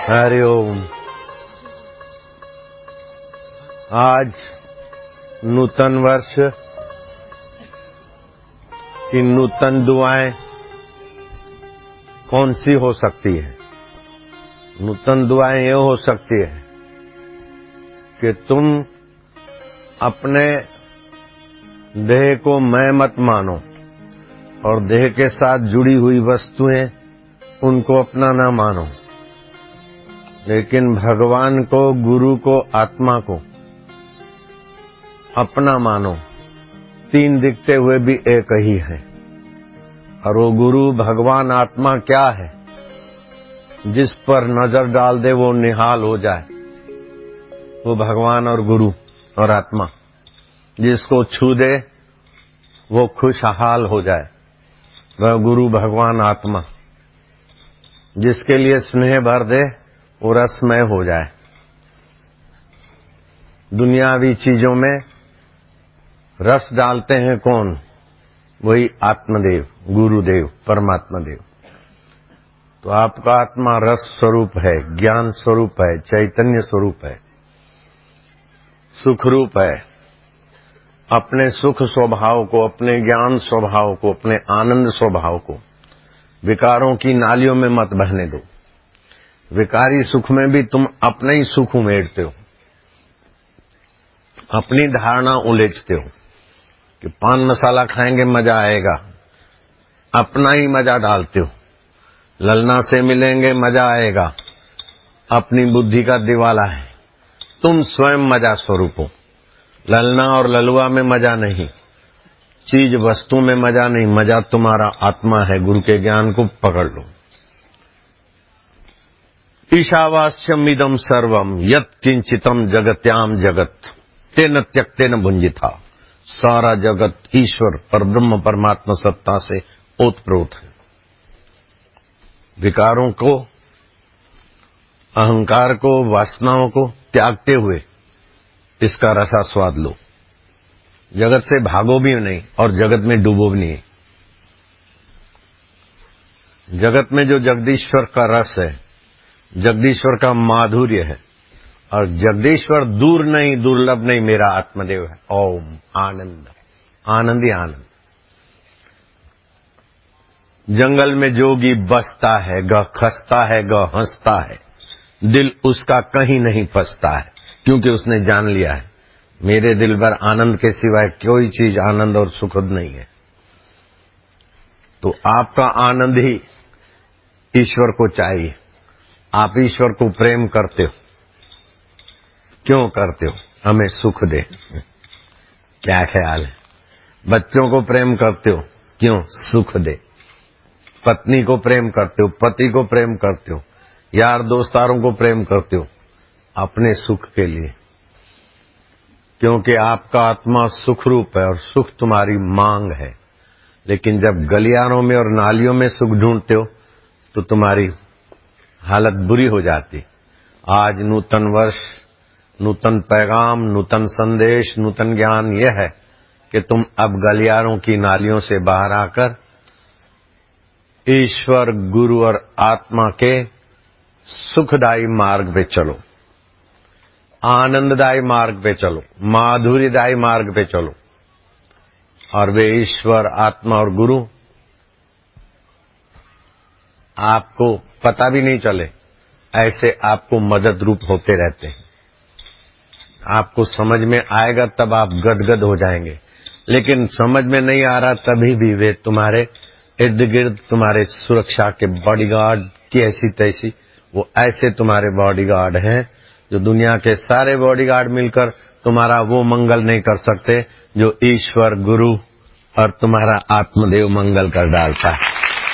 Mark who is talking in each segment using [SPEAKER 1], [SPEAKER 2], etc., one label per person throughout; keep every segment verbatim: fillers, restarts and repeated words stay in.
[SPEAKER 1] हरि ओम। आज नूतन वर्ष की नूतन दुआएं कौन सी हो सकती है? नूतन दुआएं ये हो सकती है कि तुम अपने देह को मैं मत मानो और देह के साथ जुड़ी हुई वस्तुएं उनको अपना ना मानो, लेकिन भगवान को, गुरु को, आत्मा को अपना मानो। तीन दिखते हुए भी एक ही है। और वो गुरु, भगवान, आत्मा क्या है? जिस पर नजर डाल दे वो निहाल हो जाए, वो भगवान और गुरु और आत्मा। जिसको छू दे वो खुशहाल हो जाए, वह गुरु, भगवान, आत्मा। जिसके लिए स्नेह भर दे वो रसमय हो जाए। दुनियावी चीजों में रस डालते हैं कौन? वही आत्मदेव, गुरुदेव, परमात्मा देव। तो आपका आत्मा रस स्वरूप है, ज्ञान स्वरूप है, चैतन्य स्वरूप है, सुख रूप है। अपने सुख स्वभाव को, अपने ज्ञान स्वभाव को, अपने आनंद स्वभाव को विकारों की नालियों में मत बहने दो। विकारी सुख में भी तुम अपना ही सुख उमेड़ते हो, अपनी धारणा उलेचते हो कि पान मसाला खाएंगे मजा आएगा, अपना ही मजा डालते हो। ललना से मिलेंगे मजा आएगा, अपनी बुद्धि का दिवाला है। तुम स्वयं मजा स्वरूप हो। ललना और ललुआ में मजा नहीं, चीज वस्तु में मजा नहीं, मजा तुम्हारा आत्मा है। गुरु के ज्ञान को पकड़ लो। ईशावास्यम इदम सर्वम यत् किंचितम जगत्याम जगत तेन त्यक्तेन भुंजिता। सारा जगत ईश्वर परब्रह्म परमात्मा सत्ता से ओतप्रोत है। विकारों को, अहंकार को, वासनाओं को त्यागते हुए इसका रसा स्वाद लो। जगत से भागो भी नहीं और जगत में डूबो भी नहीं। जगत में जो जगदीश्वर का रस है, जगदीश्वर का माधुर्य है, और जगदीश्वर दूर नहीं, दुर्लभ नहीं, मेरा आत्मदेव है। ओम आनंद, आनंद ही आनंद। जंगल में जोगी बसता है, ग खसता है, ग हंसता है, दिल उसका कहीं नहीं फंसता है, क्योंकि उसने जान लिया है मेरे दिल भर आनंद के सिवाय कोई चीज आनंद और सुखद नहीं है। तो आपका आनंद ही ईश्वर को चाहिए। आप ईश्वर को प्रेम करते हो, क्यों करते हो? हमें सुख दे। क्या ख्याल है? बच्चों को प्रेम करते हो, क्यों? सुख दे। पत्नी को प्रेम करते हो, पति को प्रेम करते हो, यार दोस्तारों को प्रेम करते हो, अपने सुख के लिए। क्योंकि आपका आत्मा सुख रूप है और सुख तुम्हारी मांग है। लेकिन जब गलियारों में और नालियों में सुख ढूंढते हो तो तुम्हारी हालत बुरी हो जाती। आज नूतन वर्ष, नूतन पैगाम, नूतन संदेश, नूतन ज्ञान यह है कि तुम अब गलियारों की नालियों से बाहर आकर ईश्वर, गुरु और आत्मा के सुखदायी मार्ग पे चलो, आनंददायी मार्ग पे चलो, माधुर्यदायी मार्ग पे चलो। और वे ईश्वर, आत्मा और गुरु आपको पता भी नहीं चले, ऐसे आपको मदद रूप होते रहते हैं। आपको समझ में आएगा तब आप गदगद हो जाएंगे, लेकिन समझ में नहीं आ रहा तभी भी वे तुम्हारे इर्द गिर्द, तुम्हारे सुरक्षा के बॉडीगार्ड की ऐसी तैसी, वो ऐसे तुम्हारे बॉडीगार्ड हैं जो दुनिया के सारे बॉडीगार्ड मिलकर तुम्हारा वो मंगल नहीं कर सकते जो ईश्वर, गुरु और तुम्हारा आत्मदेव मंगल कर डालता है।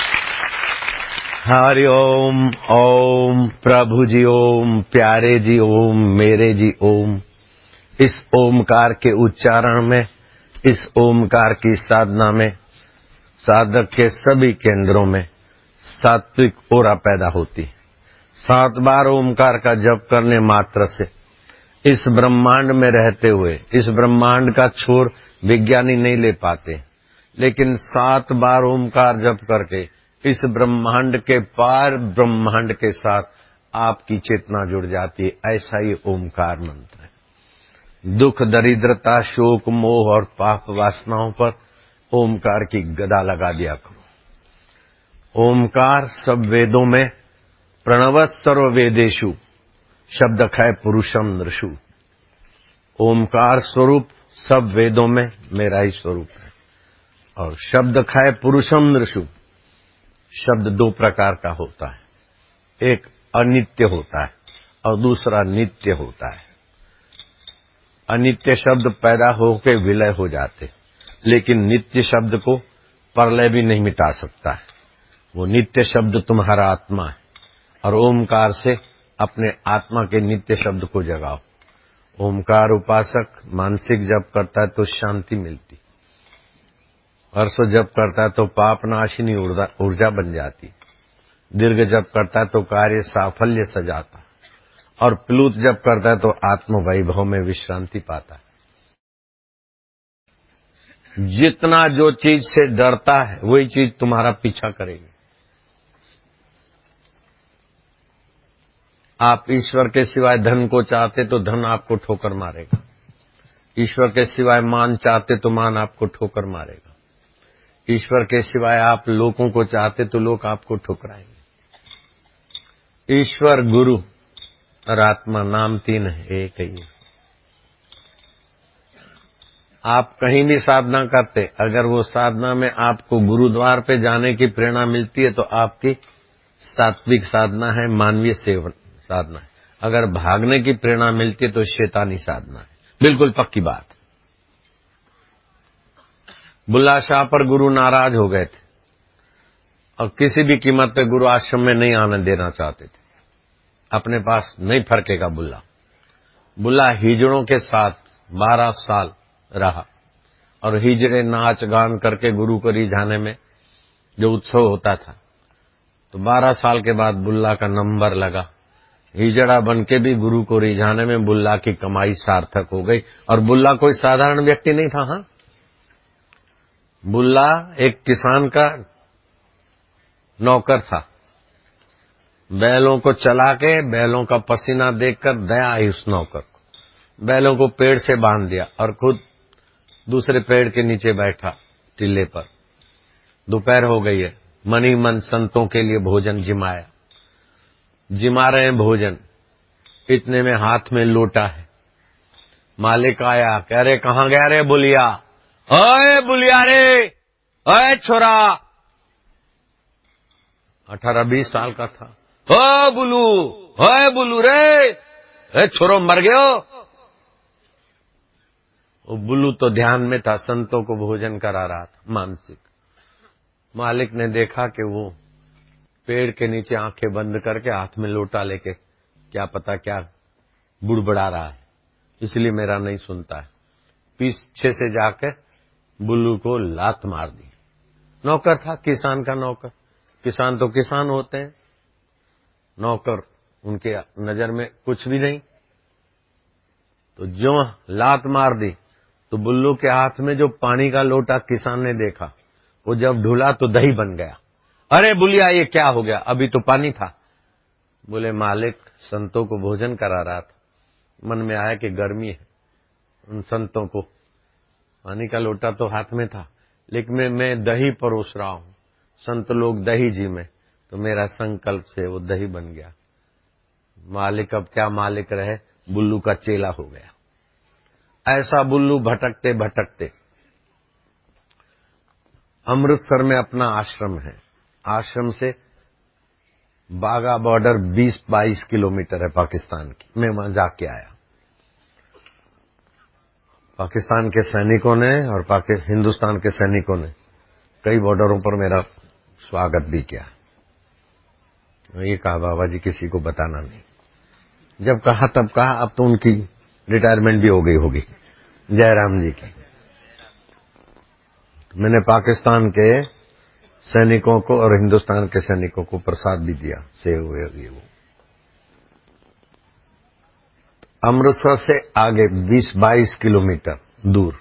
[SPEAKER 1] हरि ओम। ओम प्रभु जी ओम, प्यारे जी ओम, मेरे जी ओम। इस ओमकार के उच्चारण में, इस ओमकार की साधना में साधक के सभी केंद्रों में सात्विक ओरा पैदा होती है। सात बार ओमकार का जप करने मात्र से इस ब्रह्मांड में रहते हुए, इस ब्रह्मांड का छोर विज्ञानी नहीं ले पाते, लेकिन सात बार ओमकार जप करके इस ब्रह्मांड के पार ब्रह्मांड के साथ आपकी चेतना जुड़ जाती है। ऐसा ही ओमकार मंत्र है। दुख, दरिद्रता, शोक, मोह और पाप वासनाओं पर ओमकार की गदा लगा दिया करो। ओमकार सब वेदों में प्रणव सर्व वेदेषु शब्द खय पुरुषम नृषु। ओमकार स्वरूप सब वेदों में मेरा ही स्वरूप है। और शब्द खय पुरुषम नृषु, शब्द दो प्रकार का होता है, एक अनित्य होता है और दूसरा नित्य होता है। अनित्य शब्द पैदा होकर विलय हो जाते, लेकिन नित्य शब्द को प्रलय भी नहीं मिटा सकता है। वो नित्य शब्द तुम्हारा आत्मा है और ओमकार से अपने आत्मा के नित्य शब्द को जगाओ। ओमकार उपासक मानसिक जप करता है तो शांति मिलती, वर्षों जप करता है तो पाप नाशिनी ऊर्जा बन जाती, दीर्घ जप करता है तो कार्य साफल्य सजाता, और प्लुत जप करता है तो आत्म वैभव में विश्रांति पाता है। जितना जो चीज से डरता है वही चीज तुम्हारा पीछा करेगी। आप ईश्वर के सिवाय धन को चाहते तो धन आपको ठोकर मारेगा, ईश्वर के सिवाय मान चाहते तो मान आपको ठोकर मारेगा, ईश्वर के सिवाय आप लोगों को चाहते तो लोग आपको ठुकराएंगे। ईश्वर, गुरु और आत्मा नाम तीन है, एक ही है। आप कहीं भी साधना करते, अगर वो साधना में आपको गुरुद्वार पे जाने की प्रेरणा मिलती है तो आपकी सात्विक साधना है, मानवीय सेवन साधना है। अगर भागने की प्रेरणा मिलती है तो शैतानी साधना है। बिल्कुल पक्की बात। बुल्ला शाह पर गुरु नाराज हो गए थे और किसी भी कीमत पे गुरु आश्रम में नहीं आने देना चाहते थे। अपने पास नहीं फरकेगा बुल्ला। बुल्ला हिजड़ों के साथ बारह साल रहा और हिजड़े नाच गान करके गुरु को रिझाने में जो उत्सव होता था, तो बारह साल के बाद बुल्ला का नंबर लगा। हिजड़ा बनके भी गुरु को रिझाने में बुल्ला की कमाई सार्थक हो गई। और बुल्ला कोई साधारण व्यक्ति नहीं था। हाँ, बुल्ला एक किसान का नौकर था। बैलों को चला के बैलों का पसीना देखकर दया आई उस नौकर को। बैलों को पेड़ से बांध दिया और खुद दूसरे पेड़ के नीचे बैठा टिल्ले पर। दोपहर हो गई है, मन ही मन संतों के लिए भोजन जिमाया। जिमा रहे हैं भोजन, इतने में हाथ में लोटा है। मालिक आया, कह रहे कहाँ गया रे बुलिया? ओए बुलिया रे, ओए छोरा। अठारह बीस साल का था। ओ बुलू, ओए बुलू रे, ए छोरो मर गयो। वो बुलू तो ध्यान में था, संतों को भोजन करा रहा था मानसिक। मालिक ने देखा कि वो पेड़ के नीचे आंखें बंद करके हाथ में लोटा लेके क्या पता क्या बुड़बड़ा रहा है, इसलिए मेरा नहीं सुनता है। पीछे से जाकर बुल्लू को लात मार दी। नौकर था, किसान का नौकर। किसान तो किसान होते हैं, नौकर उनके नजर में कुछ भी नहीं। तो जो लात मार दी तो बुल्लू के हाथ में जो पानी का लोटा किसान ने देखा, वो जब ढुला तो दही बन गया। अरे बुलिया, ये क्या हो गया? अभी तो पानी था। बोले मालिक संतों को भोजन करा रहा था, मन में आया कि गर्मी है, उन संतों को पानी का लोटा तो हाथ में था, लेकिन मैं, मैं दही परोस रहा हूं, संत लोग दही जी में, तो मेरा संकल्प से वो दही बन गया। मालिक अब क्या मालिक रहे, बुल्लू का चेला हो गया। ऐसा बुल्लू भटकते भटकते अमृतसर में अपना आश्रम है। आश्रम से बागा बॉर्डर बीस बाईस किलोमीटर है पाकिस्तान की। मैं वहां जाके आया। पाकिस्तान के सैनिकों ने और पाकि हिंदुस्तान के सैनिकों ने कई बॉर्डरों पर मेरा स्वागत भी किया। ये कहा बाबा जी किसी को बताना नहीं। जब कहा तब कहा, अब तो उनकी रिटायरमेंट भी हो गई होगी, जयराम जी की। मैंने पाकिस्तान के सैनिकों को और हिंदुस्तान के सैनिकों को प्रसाद भी दिया, सेव हुए वो। अमृतसर से आगे बीस बाईस किलोमीटर दूर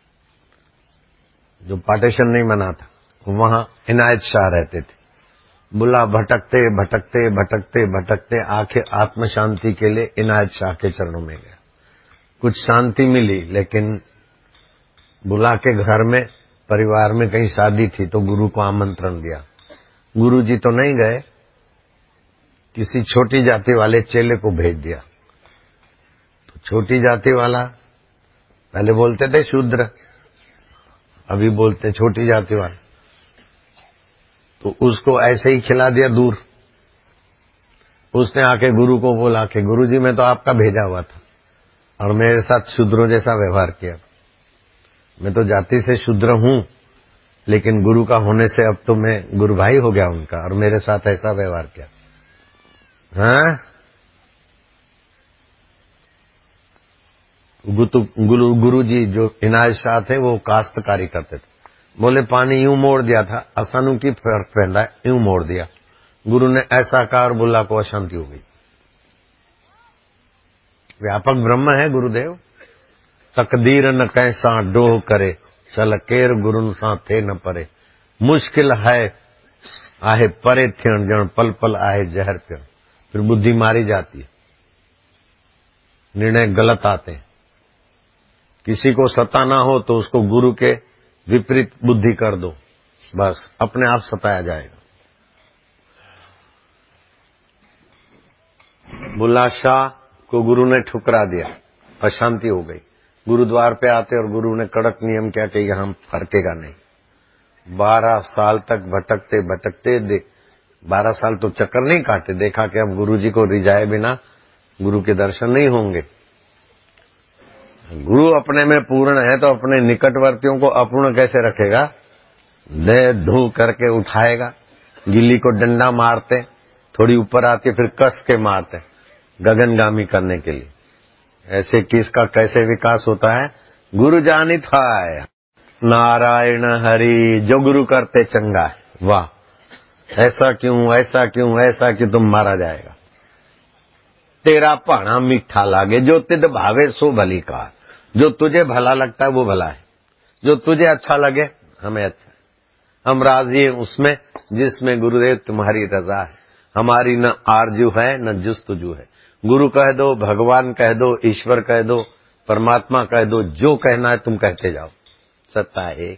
[SPEAKER 1] जो पार्टीशन नहीं बना था, वहां इनायत शाह रहते थे। बुला भटकते भटकते भटकते भटकते आखिर आत्म शांति के लिए इनायत शाह के चरणों में गया। कुछ शांति मिली, लेकिन बुला के घर में परिवार में कहीं शादी थी तो गुरु को आमंत्रण दिया। गुरु जी तो नहीं गए, किसी छोटी जाति वाले चेले को भेज दिया। तो छोटी जाति वाला, पहले बोलते थे शूद्र, अभी बोलते छोटी जाति वाला, तो उसको ऐसे ही खिला दिया दूर। उसने आके गुरु को बोला कि गुरु जी मैं तो आपका भेजा हुआ था और मेरे साथ शूद्रों जैसा व्यवहार किया। मैं तो जाति से शूद्र हूं, लेकिन गुरु का होने से अब तो मैं गुरु भाई हो गया उनका, और मेरे साथ ऐसा व्यवहार किया। हाँ, गुरु गुरु जी जो इनायत शाह थे वो काश्तकारी करते थे। बोले पानी यूं मोड़ दिया था, असानू की फर्क पैदा है, यूं मोड़ दिया। गुरु ने ऐसा कहा और बुल्ला को अशांति हो गई। व्यापक ब्रह्म है गुरुदेव। तकदीर न कैसा डोह करे, चल केर गुरुन सा थे न परे। मुश्किल है आहे परे थियण, जण पल पल आहे जहर पियण। फिर बुद्धि मारी जाती है, निर्णय गलत आते हैं। किसी को सताना हो तो उसको गुरु के विपरीत बुद्धि कर दो, बस अपने आप सताया जाएगा। बुल्ला शाह को गुरु ने ठुकरा दिया, अशांति हो गई। गुरुद्वार पे आते और गुरु ने कड़क नियम किया कि यहां फरकेगा नहीं। बारह साल तक भटकते भटकते दे बारह साल तो चक्कर नहीं काटे, देखा कि अब गुरु जी को रिझाए बिना गुरु के दर्शन नहीं होंगे। गुरु अपने में पूर्ण है तो अपने निकटवर्तियों को अपूर्ण कैसे रखेगा? दे धू करके उठाएगा। गिल्ली को डंडा मारते, थोड़ी ऊपर आती फिर कस के मारते, गगनगामी करने के लिए। ऐसे किसका कैसे विकास होता है? गुरु जानित है। नारायण हरि, जो गुरु करते चंगा है। वाह, ऐसा क्यों ऐसा क्यों ऐसा क्यों? तुम मारा जाएगा। तेरा पाना मीठा लागे, जो तिद भावे सो भली का। जो तुझे भला लगता है वो भला है, जो तुझे अच्छा लगे हमें अच्छा है। हम राजी हैं उसमें जिसमें गुरुदेव तुम्हारी रजा है। हमारी न आरजू है न जुस्तजू है। गुरु कह दो, भगवान कह दो, ईश्वर कह दो, परमात्मा कह दो, जो कहना है तुम कहते जाओ। सत्ता एक।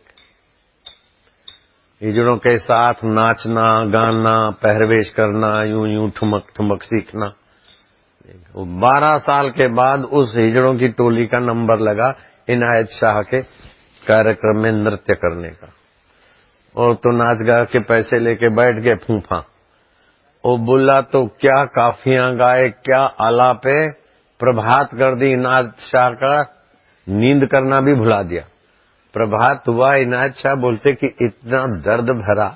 [SPEAKER 1] हिजड़ों के साथ नाचना गाना पहरवेश करना, यूं यूं ठुमक ठुमक सीखना। बारह साल के बाद उस हिजड़ों की टोली का नंबर लगा इनायत शाह के कार्यक्रम में नृत्य करने का। और तो नाच गा के पैसे लेके बैठ गए फूफा। ओ बुल्ला तो क्या काफियां गाए, क्या आलापे, प्रभात कर दी इनायत शाह का, नींद करना भी भुला दिया। प्रभात हुआ, इनायत शाह बोलते कि इतना दर्द भरा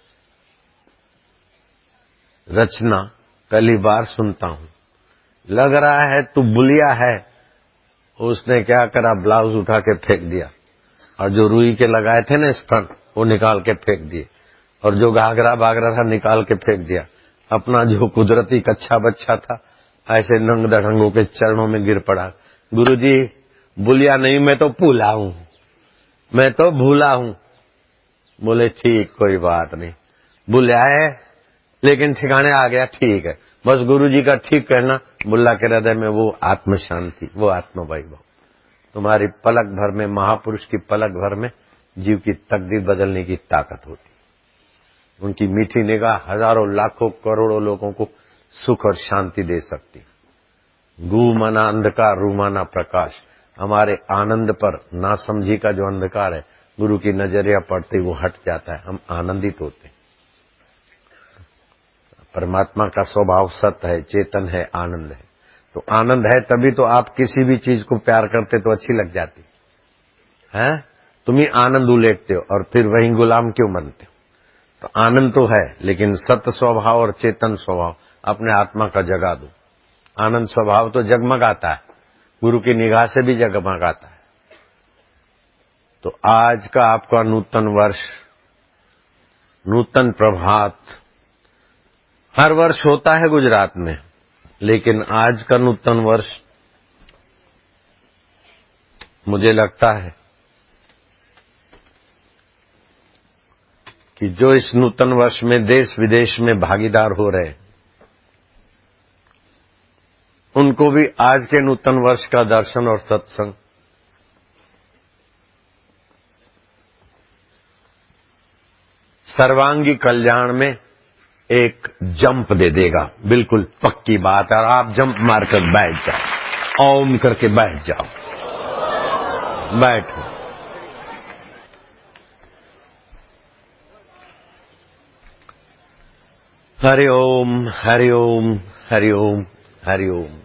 [SPEAKER 1] रचना पहली बार सुनता हूं, लग रहा है तू बुलिया है। उसने क्या करा, ब्लाउज उठा के फेंक दिया और जो रुई के लगाए थे ना स्तन वो निकाल के फेंक दिए, और जो घाघरा बागरा था निकाल के फेंक दिया। अपना जो कुदरती कच्चा बच्चा था ऐसे नंग दढ़ंगों के चरणों में गिर पड़ा। गुरुजी बुलिया नहीं, मैं तो भूला हूं, मैं तो भूला हूं। बोले ठीक, कोई बात नहीं, बुलिया है लेकिन ठिकाने आ गया, ठीक है। बस गुरुजी का ठीक कहना, बुल्ला के हृदय में वो आत्म शांति, वो आत्म वैभव। तुम्हारी पलक भर में, महापुरुष की पलक भर में जीव की तकदीर बदलने की ताकत होती। उनकी मीठी निगाह हजारों लाखों करोड़ों लोगों को सुख और शांति दे सकती। गू माना अंधकार, रू माना प्रकाश। हमारे आनंद पर नासमझी का जो अंधकार है, गुरु की नजरिया पड़ते वो हट जाता है, हम आनंदित होते हैं। परमात्मा का स्वभाव सत्य है, चेतन है, आनंद है। तो आनंद है तभी तो आप किसी भी चीज को प्यार करते तो अच्छी लग जाती है। तुम ही आनंद उलेटते हो और फिर वही गुलाम क्यों बनते हो? तो आनंद तो है, लेकिन सत्य स्वभाव और चेतन स्वभाव अपने आत्मा का जगा दो। आनंद स्वभाव तो जगमगाता है, गुरु की निगाह से भी जगमगाता है। तो आज का आपका नूतन वर्ष, नूतन प्रभात हर वर्ष होता है गुजरात में, लेकिन आज का नूतन वर्ष मुझे लगता है कि जो इस नूतन वर्ष में देश विदेश में भागीदार हो रहे, उनको भी आज के नूतन वर्ष का दर्शन और सत्संग सर्वांगी कल्याण में एक जंप दे देगा। बिल्कुल पक्की बात है। और आप जंप मारकर बैठ जाओ, ओम करके बैठ जाओ, बैठो। हरि ओम, हरि ओम, हरि ओम, हरि ओम।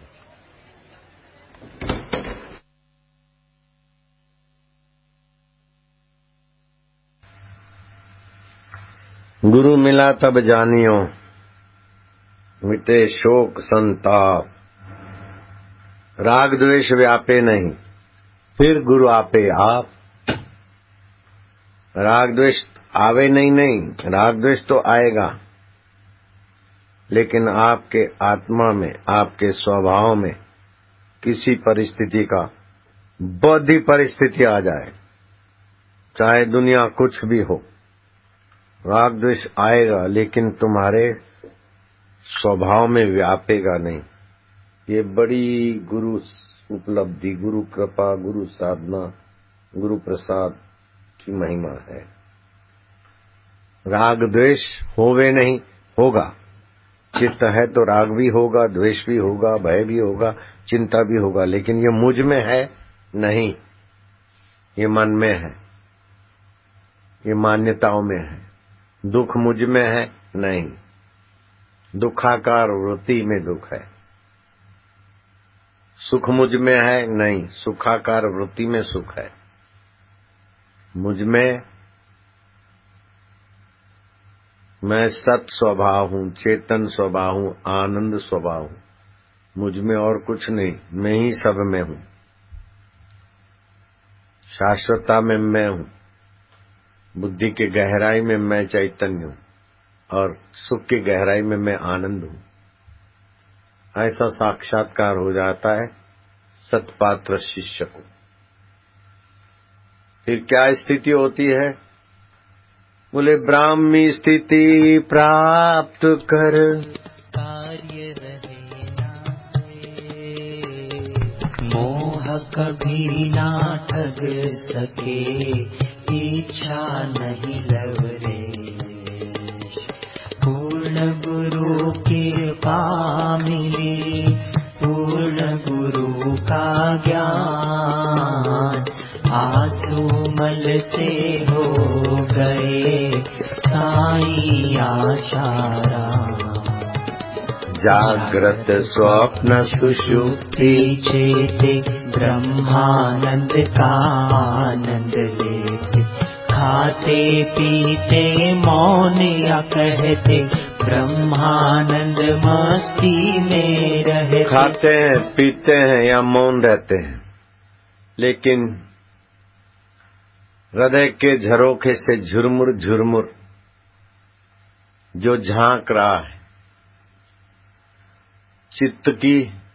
[SPEAKER 1] गुरु मिला तब जानियो, मिटे शोक संताप, राग द्वेष व्यापे नहीं, फिर गुरु आपे आप। राग द्वेष आवे नहीं, नहीं, राग द्वेष तो आएगा, लेकिन आपके आत्मा में, आपके स्वभाव में किसी परिस्थिति का, बौद्धि परिस्थिति आ जाए, चाहे दुनिया कुछ भी हो, राग द्वेष आएगा, लेकिन तुम्हारे स्वभाव में व्यापेगा नहीं। ये बड़ी गुरु उपलब्धि, गुरु कृपा, गुरु साधना, गुरु प्रसाद की महिमा है। राग द्वेष होवे नहीं, होगा। चित्त है तो राग भी होगा, द्वेष भी होगा, भय भी होगा, चिंता भी होगा, लेकिन ये मुझ में है नहीं, ये मन में है, ये मान्यताओं में है। दुख मुझ में है नहीं, दुखाकार वृत्ति में दुख है। सुख मुझ में है नहीं, सुखाकार वृत्ति में सुख है। मुझ में मैं सत स्वभाव हूँ, चेतन स्वभाव हूँ, आनंद स्वभाव हूँ। मुझ में और कुछ नहीं, मैं ही सब में हूँ। शाश्वतता में मैं हूँ, बुद्धि के गहराई में मैं चैतन्य हूँ, और सुख की गहराई में मैं आनंद हूँ। ऐसा साक्षात्कार हो जाता है सतपात्र शिष्य को। फिर क्या स्थिति होती है? बोले ब्राह्मी स्थिति प्राप्त कर,
[SPEAKER 2] कार्य रहे नाए, मोह कभी ना ठग सके, इच्छा नहीं लवरे। पूर्ण गुरु कृपा मिली, पूर्ण गुरु का ज्ञान, आंसू मल से हो गए साईं आशाराम।
[SPEAKER 1] जागृत स्वप्न
[SPEAKER 2] सुषुप्ति चेते, ब्रह्मानंद का आनंद लेते, खाते पीते मौन या कहते, ब्रह्मानंद मस्ती में रहते।
[SPEAKER 1] खाते हैं, पीते हैं या मौन रहते हैं, लेकिन हृदय के झरोखे से झुरमुर झुरमुर जो झांक रहा है, चित्त की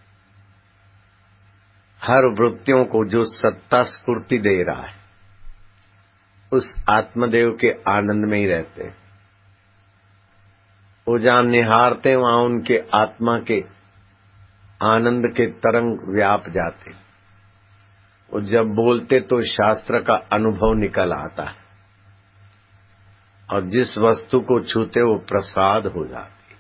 [SPEAKER 1] हर वृत्तियों को जो सत्ता स्फूर्ति दे रहा है, उस आत्मदेव के आनंद में ही रहते। वो जहां निहारते वहां उनके आत्मा के आनंद के तरंग व्याप जाते। वो जब बोलते तो शास्त्र का अनुभव निकल आता है, और जिस वस्तु को छूते वो प्रसाद हो जाती।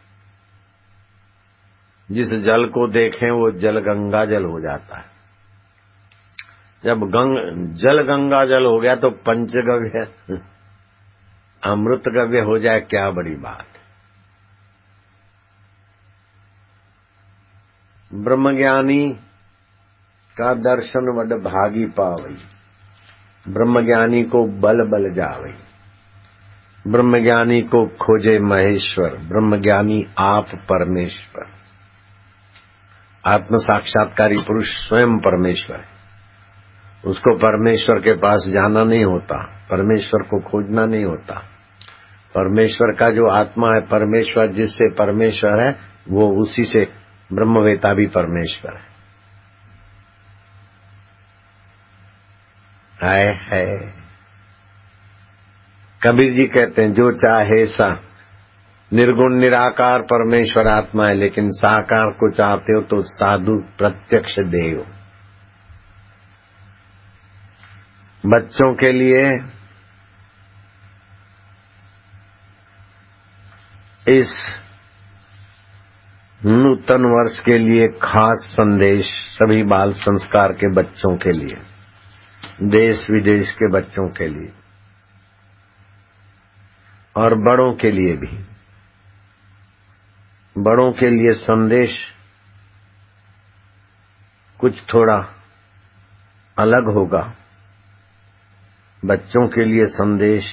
[SPEAKER 1] जिस जल को देखें वो जल गंगा जल हो जाता है। जब गंग जल गंगा जल हो गया तो पंचगव्य अमृत गव्य हो जाए, क्या बड़ी बात। ब्रह्मज्ञानी का दर्शन वड भागी पावई, ब्रह्मज्ञानी को बल बल जावई, ब्रह्मज्ञानी को खोजे महेश्वर, ब्रह्मज्ञानी आप परमेश्वर। आत्म साक्षात्कारी पुरुष स्वयं परमेश्वर है। उसको परमेश्वर के पास जाना नहीं होता, परमेश्वर को खोजना नहीं होता। परमेश्वर का जो आत्मा है, परमेश्वर जिससे परमेश्वर है, वो उसी से ब्रह्मवेता भी परमेश्वर है। हाय है कबीर जी कहते हैं जो चाहे सा, निर्गुण निराकार परमेश्वर आत्मा है, लेकिन साकार को चाहते हो तो साधु प्रत्यक्ष देव। बच्चों के लिए इस नूतन वर्ष के लिए खास संदेश सभी बाल संस्कार के बच्चों के लिए, देश विदेश के बच्चों के लिए और बड़ों के लिए भी। बड़ों के लिए संदेश कुछ थोड़ा अलग होगा, बच्चों के लिए संदेश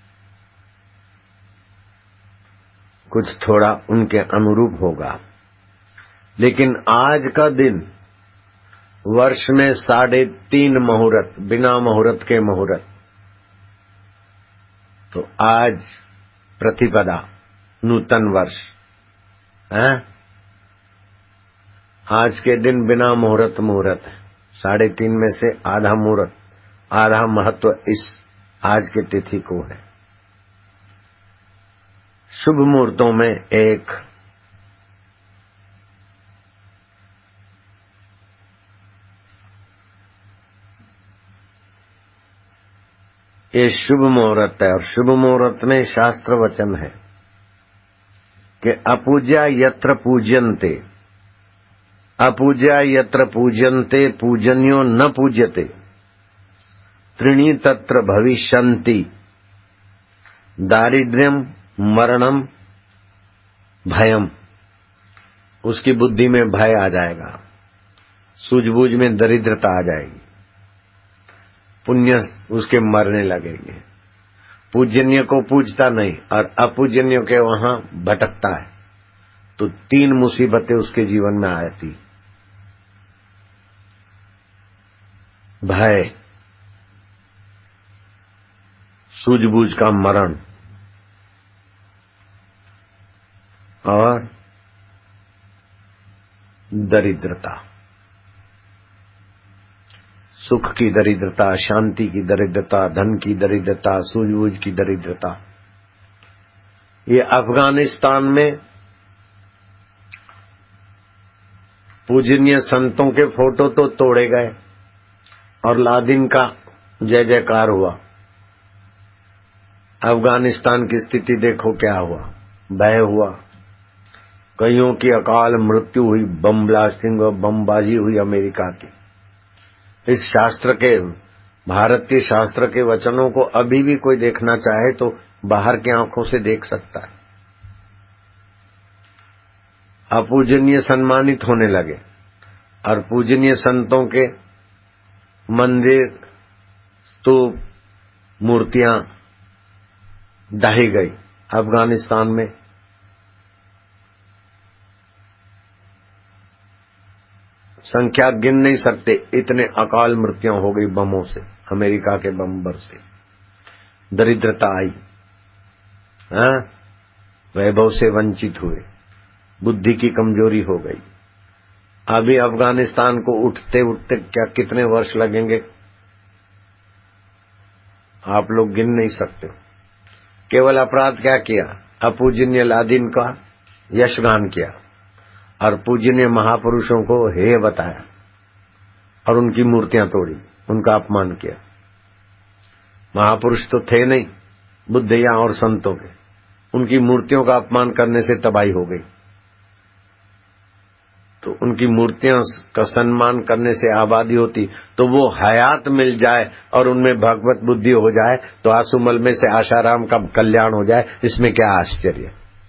[SPEAKER 1] कुछ थोड़ा उनके अनुरूप होगा। लेकिन आज का दिन वर्ष में साढ़े तीन मुहूर्त, बिना मुहूर्त के मुहूर्त, तो आज प्रतिपदा नूतन वर्ष है। आज के दिन बिना मुहूर्त मुहूर्त है। साढ़े तीन में से आधा मुहूर्त, आधा महत्व इस आज के तिथि को है। शुभ मुहूर्तों में एक ये शुभ मुहूर्त है, और शुभ मुहूर्त में शास्त्र वचन है कि अपूज्या यत्र पूज्यन्ते, अपूज्या यत्र पूज्यन्ते पूजन्यो न पूज्यते, त्रीणि तत्र भविष्यन्ति, दारिद्र्यम मरणम भयम। उसकी बुद्धि में भय आ जाएगा, सूझबूझ में दरिद्रता आ जाएगी, पुण्य उसके मरने लगेंगे। पूजनीय को पूजता नहीं और अपूजनीय के वहां भटकता है, तो तीन मुसीबतें उसके जीवन में आती। भय, सूझबूझ का मरण और दरिद्रता। सुख की दरिद्रता, शांति की दरिद्रता, धन की दरिद्रता, सूझबूझ की दरिद्रता। ये अफगानिस्तान में पूजनीय संतों के फोटो तो तोड़े गए और लादिन का जय जयकार हुआ। अफगानिस्तान की स्थिति देखो क्या हुआ, भय हुआ, कईयों की अकाल मृत्यु हुई, बम ब्लास्टिंग और बमबाजी हुई अमेरिका की। इस शास्त्र के, भारतीय शास्त्र के वचनों को अभी भी कोई देखना चाहे तो बाहर की आंखों से देख सकता है। अपूजनीय सम्मानित होने लगे और पूजनीय संतों के मंदिर, स्तूप, मूर्तियां ढाई गई। अफगानिस्तान में संख्या गिन नहीं सकते, इतने अकाल मृत्युआं हो गई बमों से, अमेरिका के बम्बर से। दरिद्रता आई, हाँ? वैभव से वंचित हुए, बुद्धि की कमजोरी हो गई। अभी अफगानिस्तान को उठते उठते क्या कितने वर्ष लगेंगे आप लोग गिन नहीं सकते। केवल अपराध क्या किया, अपूजनीय लादिन का यशगान किया और पूजनीय महापुरुषों को हेय बताया और उनकी मूर्तियां तोड़ी, उनका अपमान किया। महापुरुष तो थे नहीं, बुद्धया और संतों के, उनकी मूर्तियों का अपमान करने से तबाही हो गई। तो उनकी मूर्तियां का सम्मान करने से आबादी होती, तो वो हयात मिल जाए और उनमें भगवत बुद्धि हो जाए तो आसुमल में से आशाराम का कल्याण हो जाए, इसमें क्या आश्चर्य।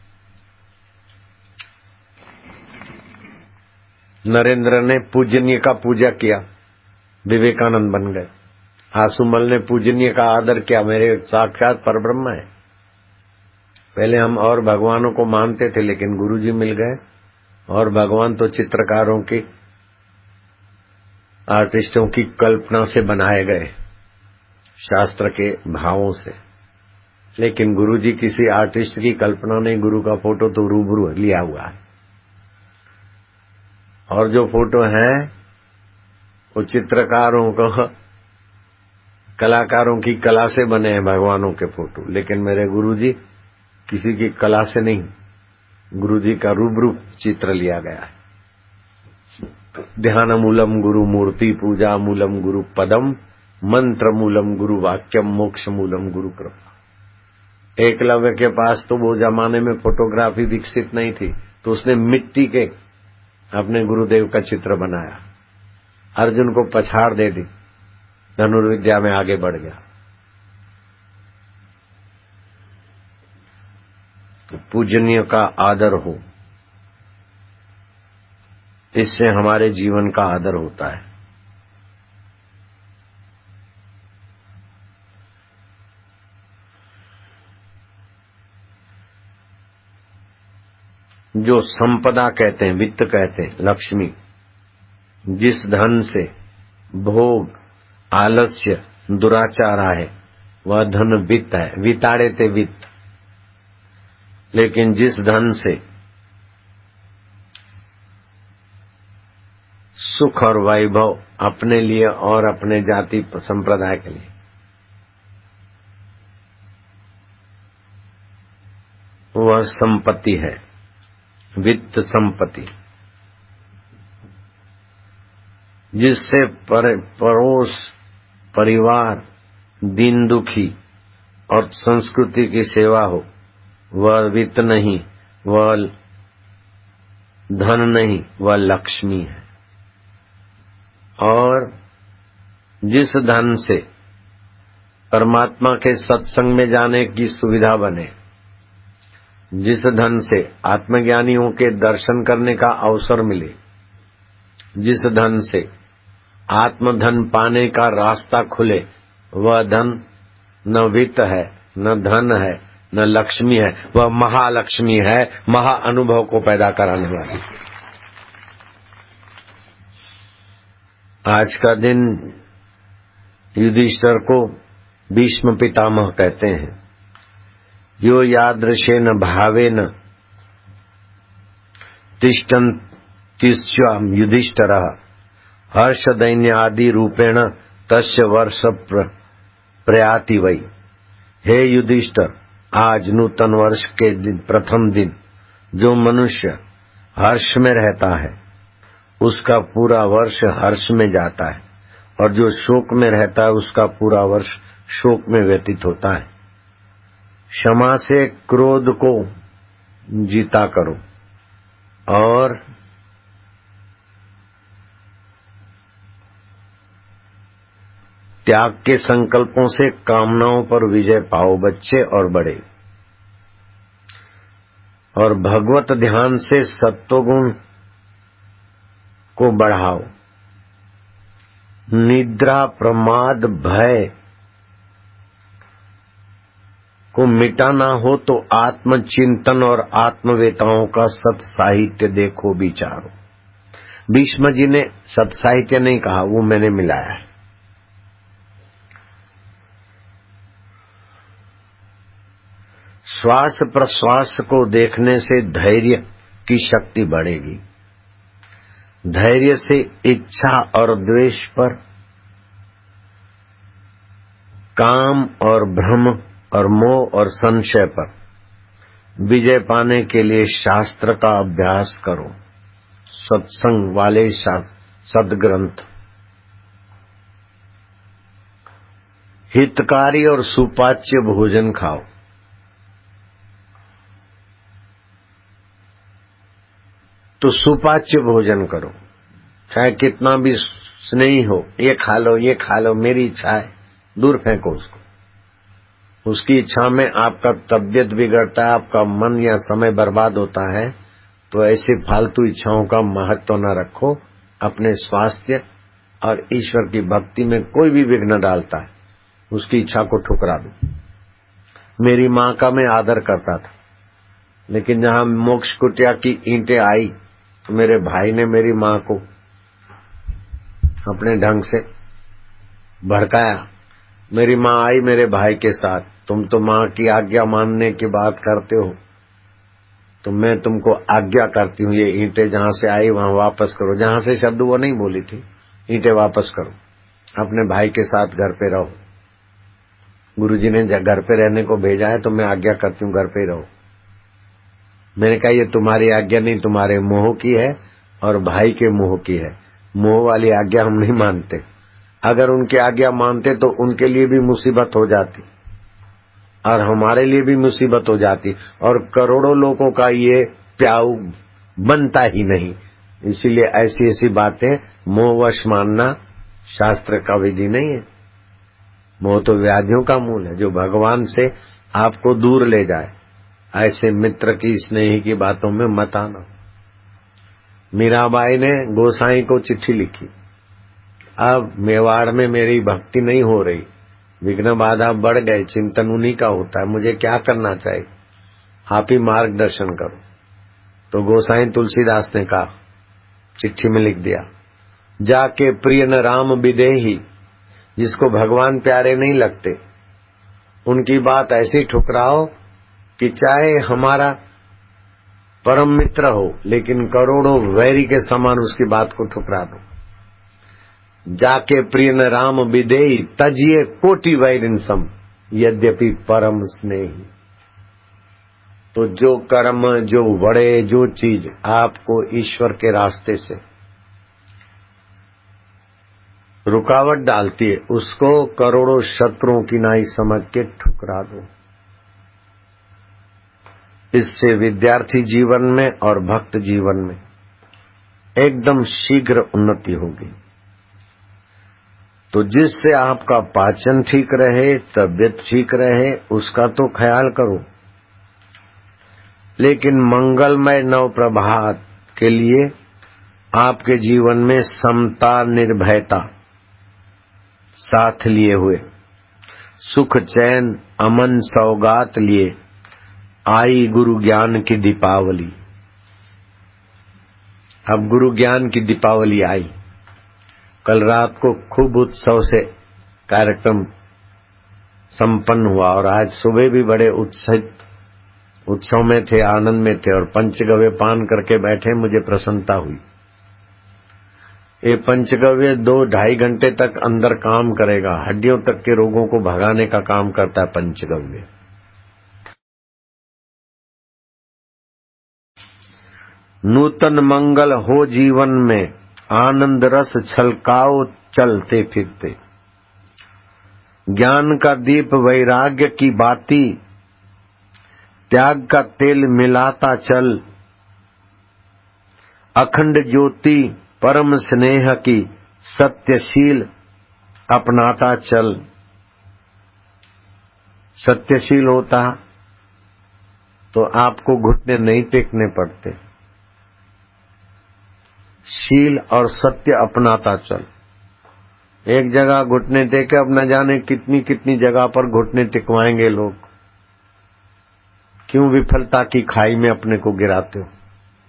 [SPEAKER 1] नरेंद्र ने पूजनीय का पूजा किया, विवेकानंद बन गए। आसुमल ने पूजनीय का आदर किया, मेरे साक्षात परब्रह्म है। पहले हम और भगवानों को मानते थे, लेकिन गुरुजी मिल गए और भगवान तो चित्रकारों की, आर्टिस्टों की कल्पना से बनाए गए, शास्त्र के भावों से। लेकिन गुरुजी किसी आर्टिस्ट की कल्पना नहीं, गुरु का फोटो तो रूबरू लिया हुआ है। और जो फोटो है वो चित्रकारों को कलाकारों की कला से बने हैं भगवानों के फोटो, लेकिन मेरे गुरुजी किसी की कला से नहीं, गुरुजी का रूबरू चित्र लिया गया है। ध्यान मूलम गुरु मूर्ति, पूजा मूलम गुरु पदम, मंत्र मूलम गुरु वाक्यम, मोक्ष मूलम गुरु कृपा। एकलव्य के पास तो वो जमाने में फोटोग्राफी विकसित नहीं थी, तो उसने मिट्टी के अपने गुरुदेव का चित्र बनाया, अर्जुन को पछाड़ दे दी, धनुर्विद्या में आगे बढ़ गया। तो पूजनीय का आदर हो, इससे हमारे जीवन का आदर होता है। जो संपदा कहते हैं, वित्त कहते हैं, लक्ष्मी, जिस धन से भोग, आलस्य, दुराचार है वह धन वित्त है, विताड़े ते वित्त। लेकिन जिस धन से सुख और वैभव अपने लिए और अपने जाति संप्रदाय के लिए, वह संपत्ति है, वित्त संपत्ति। जिससे पर, पड़ोस, परिवार, दीन दुखी और संस्कृति की सेवा हो, वह वित्त नहीं, वह धन नहीं, वह लक्ष्मी है। और जिस धन से परमात्मा के सत्संग में जाने की सुविधा बने, जिस धन से आत्मज्ञानियों के दर्शन करने का अवसर मिले, जिस धन से आत्मधन पाने का रास्ता खुले, वह धन न वित्त है, न धन है, न लक्ष्मी है, वह महालक्ष्मी है, महा अनुभव को पैदा कराने वाली। आज का दिन युधिष्ठिर को भीष्म पितामह कहते हैं। यो यादृशेन भावेन तिष्ठन्त्युष्याम युधिष्ठिरः हर्ष दैन्य आदि रूपेण तस्य वर्ष प्रयाति वै। हे युधिष्ठिर, आज नूतन वर्ष के दिन, प्रथम दिन, जो मनुष्य हर्ष में रहता है उसका पूरा वर्ष हर्ष में जाता है, और जो शोक में रहता है उसका पूरा वर्ष शोक में व्यतीत होता है। क्षमा से क्रोध को जीता करो और त्याग के संकल्पों से कामनाओं पर विजय पाओ बच्चे और बड़े। और भगवत ध्यान से सत्वगुण को बढ़ाओ। निद्रा, प्रमाद, भय को मिटाना हो तो आत्मचिंतन और आत्मवेताओं का सत साहित्य देखो, विचारो। भीष्म जी ने सत साहित्य नहीं कहा, वो मैंने मिलाया है। श्वास प्रश्वास को देखने से धैर्य की शक्ति बढ़ेगी। धैर्य से इच्छा और द्वेष पर, काम और भ्रम और मोह और संशय पर विजय पाने के लिए शास्त्र का अभ्यास करो। सत्संग वाले सदग्रंथ, हितकारी और सुपाच्य भोजन खाओ। तो सुपाच्य भोजन करो, चाहे कितना भी स्नेही हो, ये खा लो, ये खा लो, मेरी इच्छा है, दूर फेंको उसको। उसकी इच्छा में आपका तबीयत बिगड़ता है, आपका मन या समय बर्बाद होता है, तो ऐसे फालतू इच्छाओं का महत्व न रखो। अपने स्वास्थ्य और ईश्वर की भक्ति में कोई भी विघ्न डालता है, उसकी इच्छा को ठुकरा दो। मेरी माँ का मैं आदर करता था, लेकिन जहाँ मोक्ष कुटिया की ईंटें आई तो मेरे भाई ने मेरी माँ को अपने ढंग से भड़काया। मेरी माँ आई मेरे भाई के साथ, तुम तो माँ की आज्ञा मानने की बात करते हो, तो मैं तुमको आज्ञा करती हूँ, ये ईंटें जहाँ से आई वहाँ वापस करो। जहाँ से शब्द वो नहीं बोली थी, ईंटें वापस करो, अपने भाई के साथ घर पे रहो। गुरुजी ने घर पे रहने को भेजा है तो मैं आज्ञा करती हूँ घर पे ही रहो। मैंने कहा ये तुम्हारी आज्ञा नहीं, तुम्हारे मोह की है और भाई के मोह की है। मोह वाली आज्ञा हम नहीं मानते। अगर उनकी आज्ञा मानते तो उनके लिए भी मुसीबत हो जाती और हमारे लिए भी मुसीबत हो जाती और करोड़ों लोगों का ये प्याऊ बनता ही नहीं। इसीलिए ऐसी ऐसी बातें मोहवश मानना शास्त्र का विधि नहीं है। मोह तो व्याधियों का मूल है जो भगवान से आपको दूर ले जाए। ऐसे मित्र की स्नेही की बातों में मत आना। मीराबाई ने गोसाई को चिट्ठी लिखी, अब मेवाड़ में मेरी भक्ति नहीं हो रही, विघ्न बाधा बढ़ गए, चिंतन उन्हीं का होता है, मुझे क्या करना चाहिए, आप ही मार्गदर्शन करो। तो गोसाई तुलसीदास ने कहा, चिट्ठी में लिख दिया, जाके प्रिय न राम विदेही, जिसको भगवान प्यारे नहीं लगते उनकी बात ऐसी ठुकराओ कि चाहे हमारा परम मित्र हो लेकिन करोड़ों वैरी के समान उसकी बात को ठुकरा दो। जाके प्रिय न राम विदेही, तजिए कोटि वैरिन सम, यद्यपि परम स्नेही। तो जो कर्म, जो बड़े, जो चीज आपको ईश्वर के रास्ते से रुकावट डालती है उसको करोड़ों शत्रुओं की नाई समझ के ठुकरा दो। इससे विद्यार्थी जीवन में और भक्त जीवन में एकदम शीघ्र उन्नति होगी। तो जिससे आपका पाचन ठीक रहे, तबियत ठीक रहे, उसका तो ख्याल करो। लेकिन मंगलमय नव प्रभात के लिए आपके जीवन में समता, निर्भयता साथ लिए हुए, सुख, चैन, अमन, सौगात लिए आई गुरु ज्ञान की दीपावली। अब गुरु ज्ञान की दीपावली आई। कल रात को खूब उत्सव से कार्यक्रम संपन्न हुआ और आज सुबह भी बड़े उत्साहित उत्सव में थे, आनंद में थे और पंचगव्य पान करके बैठे। मुझे प्रसन्नता हुई। ये पंचगव्य दो ढाई घंटे तक अंदर काम करेगा, हड्डियों तक के रोगों को भगाने का काम करता है पंचगव्य। नूतन मंगल हो जीवन में, आनंद रस छलकाओ चलते फिरते। ज्ञान का दीप वैराग्य की बाती, त्याग का तेल मिलाता चल। अखंड ज्योति परम स्नेह की, सत्यशील अपनाता चल। सत्यशील होता तो आपको घुटने नहीं टेकने पड़ते। शील और सत्य अपनाता चल। एक जगह घुटने टेके अब न जाने कितनी कितनी जगह पर घुटने टिकवाएंगे लोग। क्यों विफलता की खाई में अपने को गिराते हो?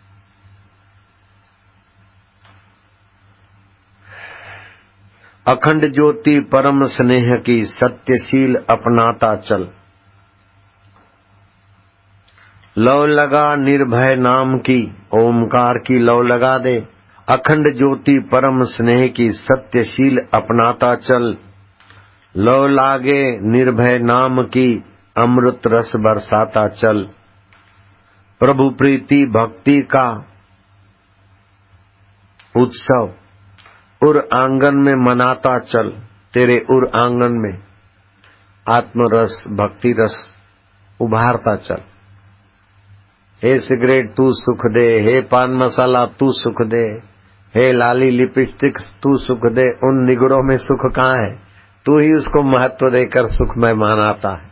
[SPEAKER 1] अखंड ज्योति परम स्नेह की, सत्यशील अपनाता चल। लौ लगा निर्भय नाम की, ओमकार की लौ लगा दे। अखंड ज्योति परम स्नेह की, सत्यशील अपनाता चल। लौ लागे निर्भय नाम की, अमृत रस बरसाता चल। प्रभु प्रीति भक्ति का उत्सव उर आंगन में मनाता चल। तेरे उर आंगन में आत्मरस, भक्ति रस उभारता चल। हे सिगरेट तू सुख दे, हे पान मसाला तू सुख दे, हे लाली लिपस्टिक तू सुख दे। उन निगड़ों में सुख कहाँ है? तू ही उसको महत्व देकर सुखमय मनाता है।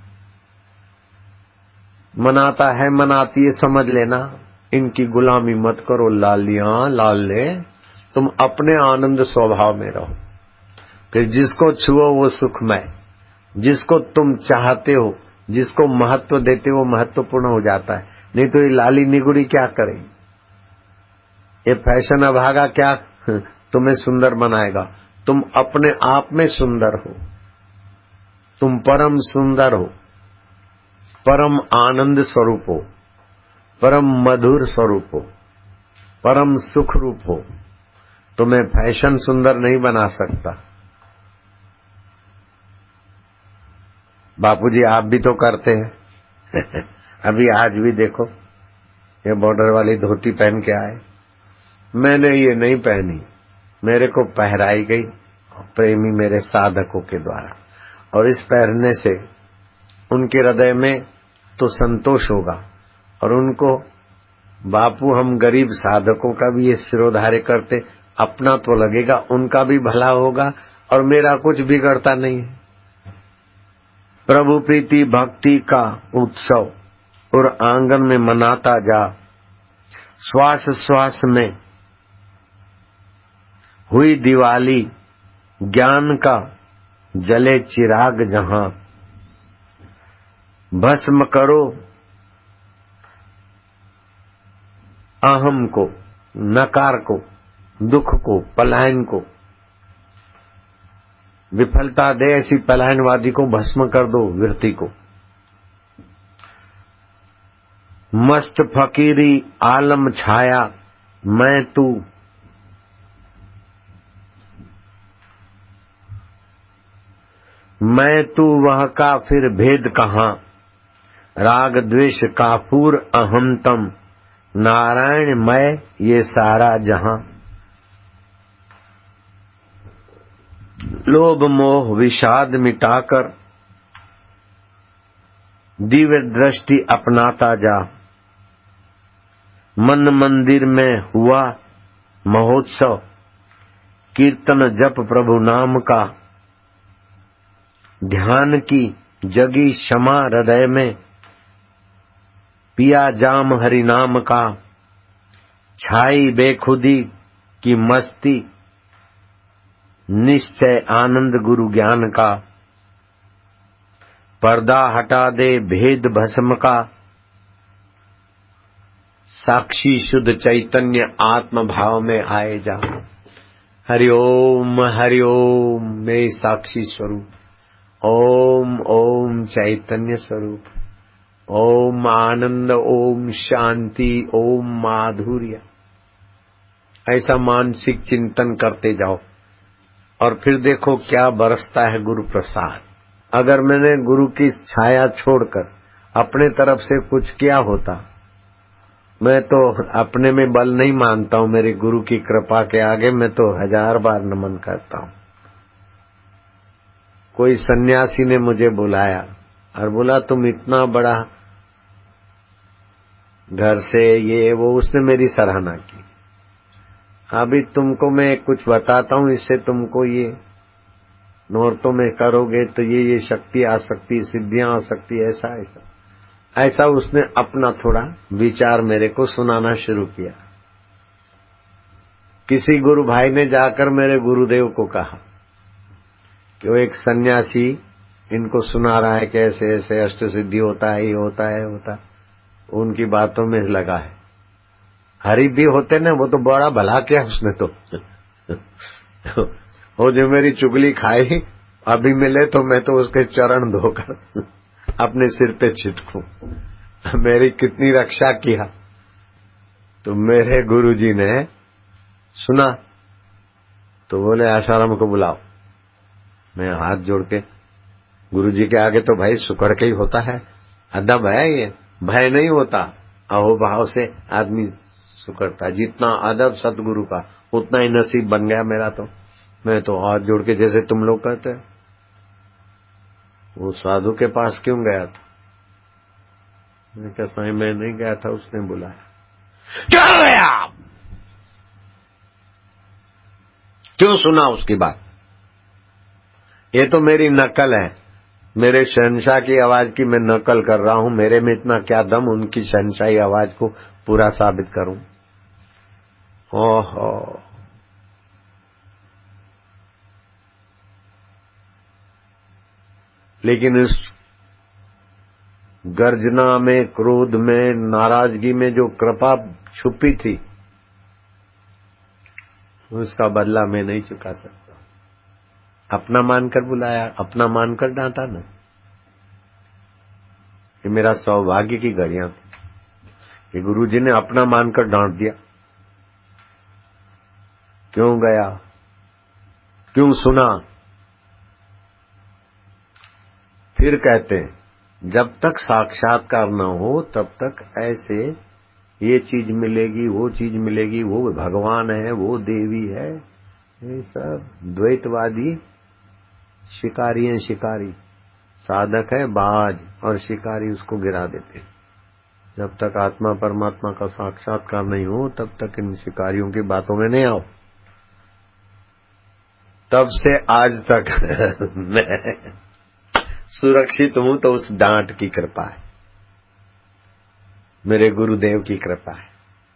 [SPEAKER 1] मनाता है, मनाती है, समझ लेना। इनकी गुलामी मत करो लालियां लाले, तुम अपने आनंद स्वभाव में रहो। कि जिसको छुओ वो सुखमय, जिसको तुम चाहते हो, जिसको महत्व देते हो, महत्वपूर्ण हो जाता है। नहीं तो ये लाली निगुड़ी क्या करेगी? ये फैशन अभागा क्या तुम्हें सुंदर बनाएगा? तुम अपने आप में सुंदर हो, तुम परम सुंदर हो, परम आनंद स्वरूप हो, परम मधुर स्वरूप हो, परम सुख रूप हो। तुम्हें फैशन सुंदर नहीं बना सकता। बापूजी आप भी तो करते हैं। अभी आज भी देखो ये बॉर्डर वाली धोती पहन के आए, मैंने ये नहीं पहनी, मेरे को पहराई गई प्रेमी मेरे साधकों के द्वारा, और इस पहनने से उनके हृदय में तो संतोष होगा और उनको बापू हम गरीब साधकों का भी ये सिरोधार्य करते, अपना तो लगेगा, उनका भी भला होगा और मेरा कुछ बिगड़ता नहीं है। प्रभु प्रीति भक्ति का उत्सव और आंगन में मनाता जा, श्वास श्वास में हुई दिवाली, ज्ञान का जले चिराग जहां, भस्म करो अहम को, नकार को, दुख को, पलायन को, विफलता दे ऐसी पलायनवादी को भस्म कर दो, वृत्ति को। मस्त फकीरी आलम छाया, मैं तू मैं तू वह का फिर भेद कहां, राग द्वेष काफूर अहमतम, नारायण मैं ये सारा जहां। लोभ मोह विषाद मिटाकर दिव्य दृष्टि अपनाता जा, मन मंदिर में हुआ महोत्सव, कीर्तन जप प्रभु नाम का, ध्यान की जगी क्षमा हृदय में, पिया जाम हरि नाम का, छाई बेखुदी की मस्ती, निश्चय आनंद गुरु ज्ञान का, पर्दा हटा दे भेद भस्म का, साक्षी शुद्ध चैतन्य आत्म भाव में आए जा। हरि ओम हरि ओम मेरे साक्षी स्वरूप, ओम ओम चैतन्य स्वरूप, ओम आनंद, ओम शांति, ओम माधुर्य। ऐसा मानसिक चिंतन करते जाओ और फिर देखो क्या बरसता है गुरु प्रसाद। अगर मैंने गुरु की छाया छोड़कर अपने तरफ से कुछ किया होता, मैं तो अपने में बल नहीं मानता हूँ, मेरे गुरु की कृपा के आगे मैं तो हजार बार नमन करता हूँ। कोई सन्यासी ने मुझे बुलाया और बोला तुम इतना बड़ा घर से ये वो, उसने मेरी सराहना की। अभी तुमको मैं कुछ बताता हूँ, इससे तुमको ये नौरतों में करोगे तो ये ये शक्ति आ सकती, सिद्धियां आ सकती, ऐसा ऐसा ऐसा उसने अपना थोड़ा विचार मेरे को सुनाना शुरू किया। किसी गुरु भाई ने जाकर मेरे गुरुदेव को कहा कि वो एक सन्यासी इनको सुना रहा है कि ऐसे ऐसे अष्ट सिद्धि होता है, ये होता है होता है। उनकी बातों में लगा है। हरि भी होते ना, वो तो बड़ा भला किया उसने तो। वो जो मेरी चुगली खाई, अभी मिले तो मैं तो उसके चरण धोकर अपने सिर पे छिटकूं। मेरी कितनी रक्षा किया। तो मेरे गुरुजी ने सुना तो बोले आशाराम को बुलाओ। मैं हाथ जोड़ के, गुरुजी के आगे तो भाई सुकड़ के ही होता है, अदब है ये, भय नहीं होता। अहोभाव से आदमी सुकड़ता। जितना अदब सतगुरु का उतना ही नसीब बन गया मेरा। तो मैं तो हाथ जोड़ के जैसे तुम लोग कहते हैं। वो साधु के पास क्यों गया था? मैं क्या साईं मैं नहीं गया था, उसने बुलाया। क्या गया? क्यों सुना उसकी बात? ये तो मेरी नकल है। मेरे शहंशाह की आवाज की मैं नकल कर रहा हूं। मेरे में इतना क्या दम उनकी शहंशाही आवाज को पूरा साबित करूं। ओहो, लेकिन इस गर्जना में, क्रोध में, नाराजगी में जो कृपा छुपी थी, उसका बदला मैं नहीं चुका सकता। अपना मानकर बुलाया, अपना मानकर डांटा ना। ये मेरा सौभाग्य की घड़ियां थी कि गुरुजी ने अपना मानकर डांट दिया। क्यों गया? क्यों सुना? फिर कहते हैं जब तक साक्षात्कार न हो तब तक ऐसे ये चीज मिलेगी, वो चीज मिलेगी, वो भगवान है, वो देवी है, ये सब द्वैतवादी शिकारी हैं। शिकारी साधक है बाज और शिकारी उसको गिरा देते। जब तक आत्मा परमात्मा का साक्षात्कार नहीं हो तब तक इन शिकारियों की बातों में नहीं आओ। तब से आज तक मैं सुरक्षित हूं तो उस डांट की कृपा है, मेरे गुरुदेव की कृपा है।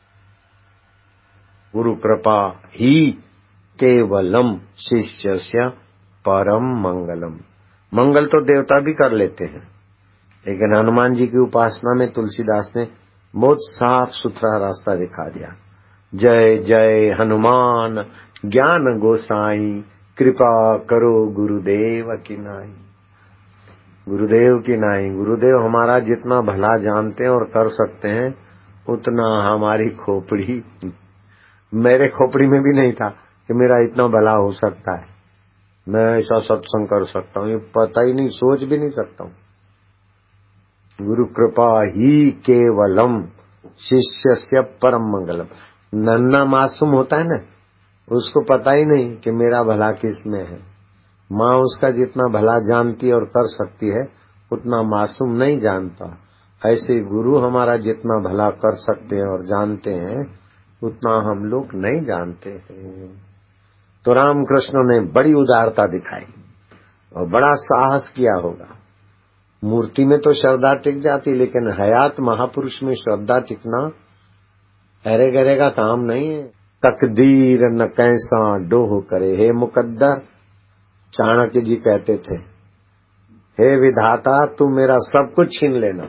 [SPEAKER 1] गुरु कृपा ही केवलम शिष्यस्य परम मंगलम। मंगल तो देवता भी कर लेते हैं, लेकिन हनुमान जी की उपासना में तुलसीदास ने बहुत साफ सुथरा रास्ता दिखा दिया। जय जय हनुमान ज्ञान गोसाई, कृपा करो गुरुदेव की नाई। गुरुदेव की नाई, गुरुदेव हमारा जितना भला जानते हैं और कर सकते हैं उतना हमारी खोपड़ी, मेरे खोपड़ी में भी नहीं था कि मेरा इतना भला हो सकता है, मैं ऐसा सत्संग कर सकता हूँ, ये पता ही नहीं, सोच भी नहीं सकता हूँ। गुरु कृपा ही केवलम शिष्यस्य परम मंगलम। नन्ना मासूम होता है ना, उसको पता ही नहीं कि मेरा भला किसमें है। माँ उसका जितना भला जानती और कर सकती है उतना मासूम नहीं जानता। ऐसे गुरु हमारा जितना भला कर सकते हैं और जानते हैं उतना हम लोग नहीं जानते हैं। तो रामकृष्ण ने बड़ी उदारता दिखाई और बड़ा साहस किया होगा। मूर्ति में तो श्रद्धा टिक जाती, लेकिन हयात महापुरुष में श्रद्धा टिकना अरे गरे का काम नहीं है। तकदीर न कैसा डोह करे हे मुकद्दर। चाणक्य जी कहते थे, हे विधाता तू मेरा सब कुछ छीन लेना।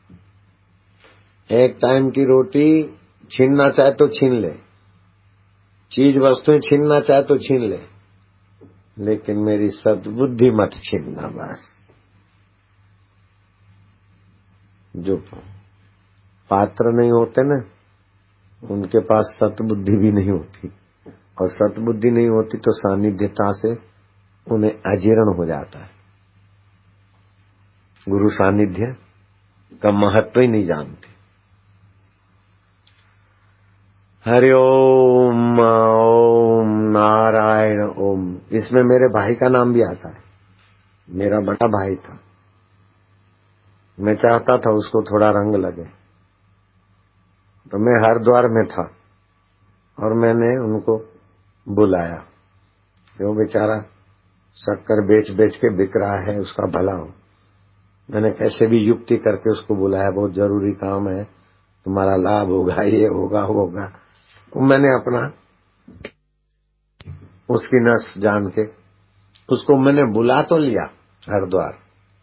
[SPEAKER 1] एक टाइम की रोटी छीनना चाहे तो छीन ले, चीज वस्तुएं छीनना चाहे तो छीन ले, लेकिन मेरी सद्बुद्धि मत छीनना। बस जो पात्र नहीं होते ना उनके पास सतबुद्धि भी नहीं होती, और सतबुद्धि नहीं होती तो सानिध्यता से उन्हें अजीर्ण हो जाता है। गुरु सानिध्य का महत्व ही नहीं जानते। हरि ओम ओम नारायण ओम। इसमें मेरे भाई का नाम भी आता है। मेरा बड़ा भाई था, मैं चाहता था उसको थोड़ा रंग लगे, तो मैं हरिद्वार में था और मैंने उनको बुलाया। वो बेचारा शक्कर बेच बेच के बिक रहा है, उसका भला हो। मैंने कैसे भी युक्ति करके उसको बुलाया, बहुत जरूरी काम है, तुम्हारा लाभ होगा, ये होगा वो होगा। तो मैंने अपना उसकी नस जान के उसको मैंने बुला तो लिया। हरिद्वार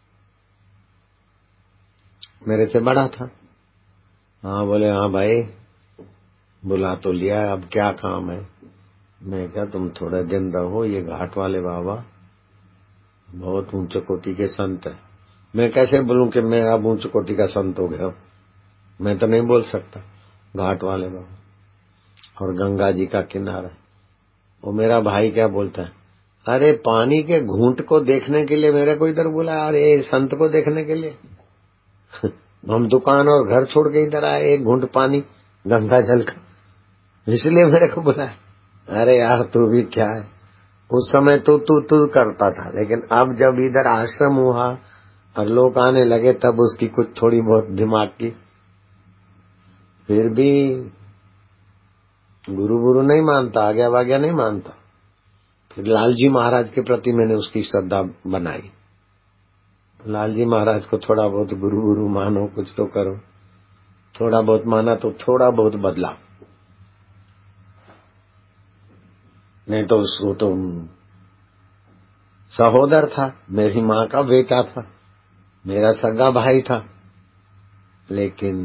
[SPEAKER 1] मेरे से बड़ा था। हाँ बोले, हाँ भाई बुला तो लिया, अब क्या काम है। मैं क्या, तुम थोड़े दिन रहो, ये घाट वाले बाबा बहुत ऊंचे कोटि के संत है। मैं कैसे बोलूं कि मैं अब ऊंचे कोटि का संत हो गया, मैं तो नहीं बोल सकता। घाट वाले बाबा और गंगा जी का किनारा। वो मेरा भाई क्या बोलता है, अरे पानी के घूंट को देखने के लिए मेरे को इधर बुलाया, अरे संत को देखने के लिए हम दुकान और घर छोड़ के इधर आए, एक घूंट पानी गंगा जल का, इसलिए मेरे को बुलाया। अरे यार तू भी क्या है, उस समय तो तू तू करता था, लेकिन अब जब इधर आश्रम हुआ और लोग आने लगे तब उसकी कुछ थोड़ी बहुत दिमाग की, फिर भी गुरु गुरु नहीं मानता, आज्ञा वाज्ञा नहीं मानता। फिर लालजी महाराज के प्रति मैंने उसकी श्रद्धा बनाई। लालजी महाराज को थोड़ा बहुत गुरु गुरु मानो, कुछ तो करो। थोड़ा बहुत माना तो थोड़ा बहुत बदला, नहीं तो वो तो सहोदर था, मेरी माँ का बेटा था, मेरा सगा भाई था। लेकिन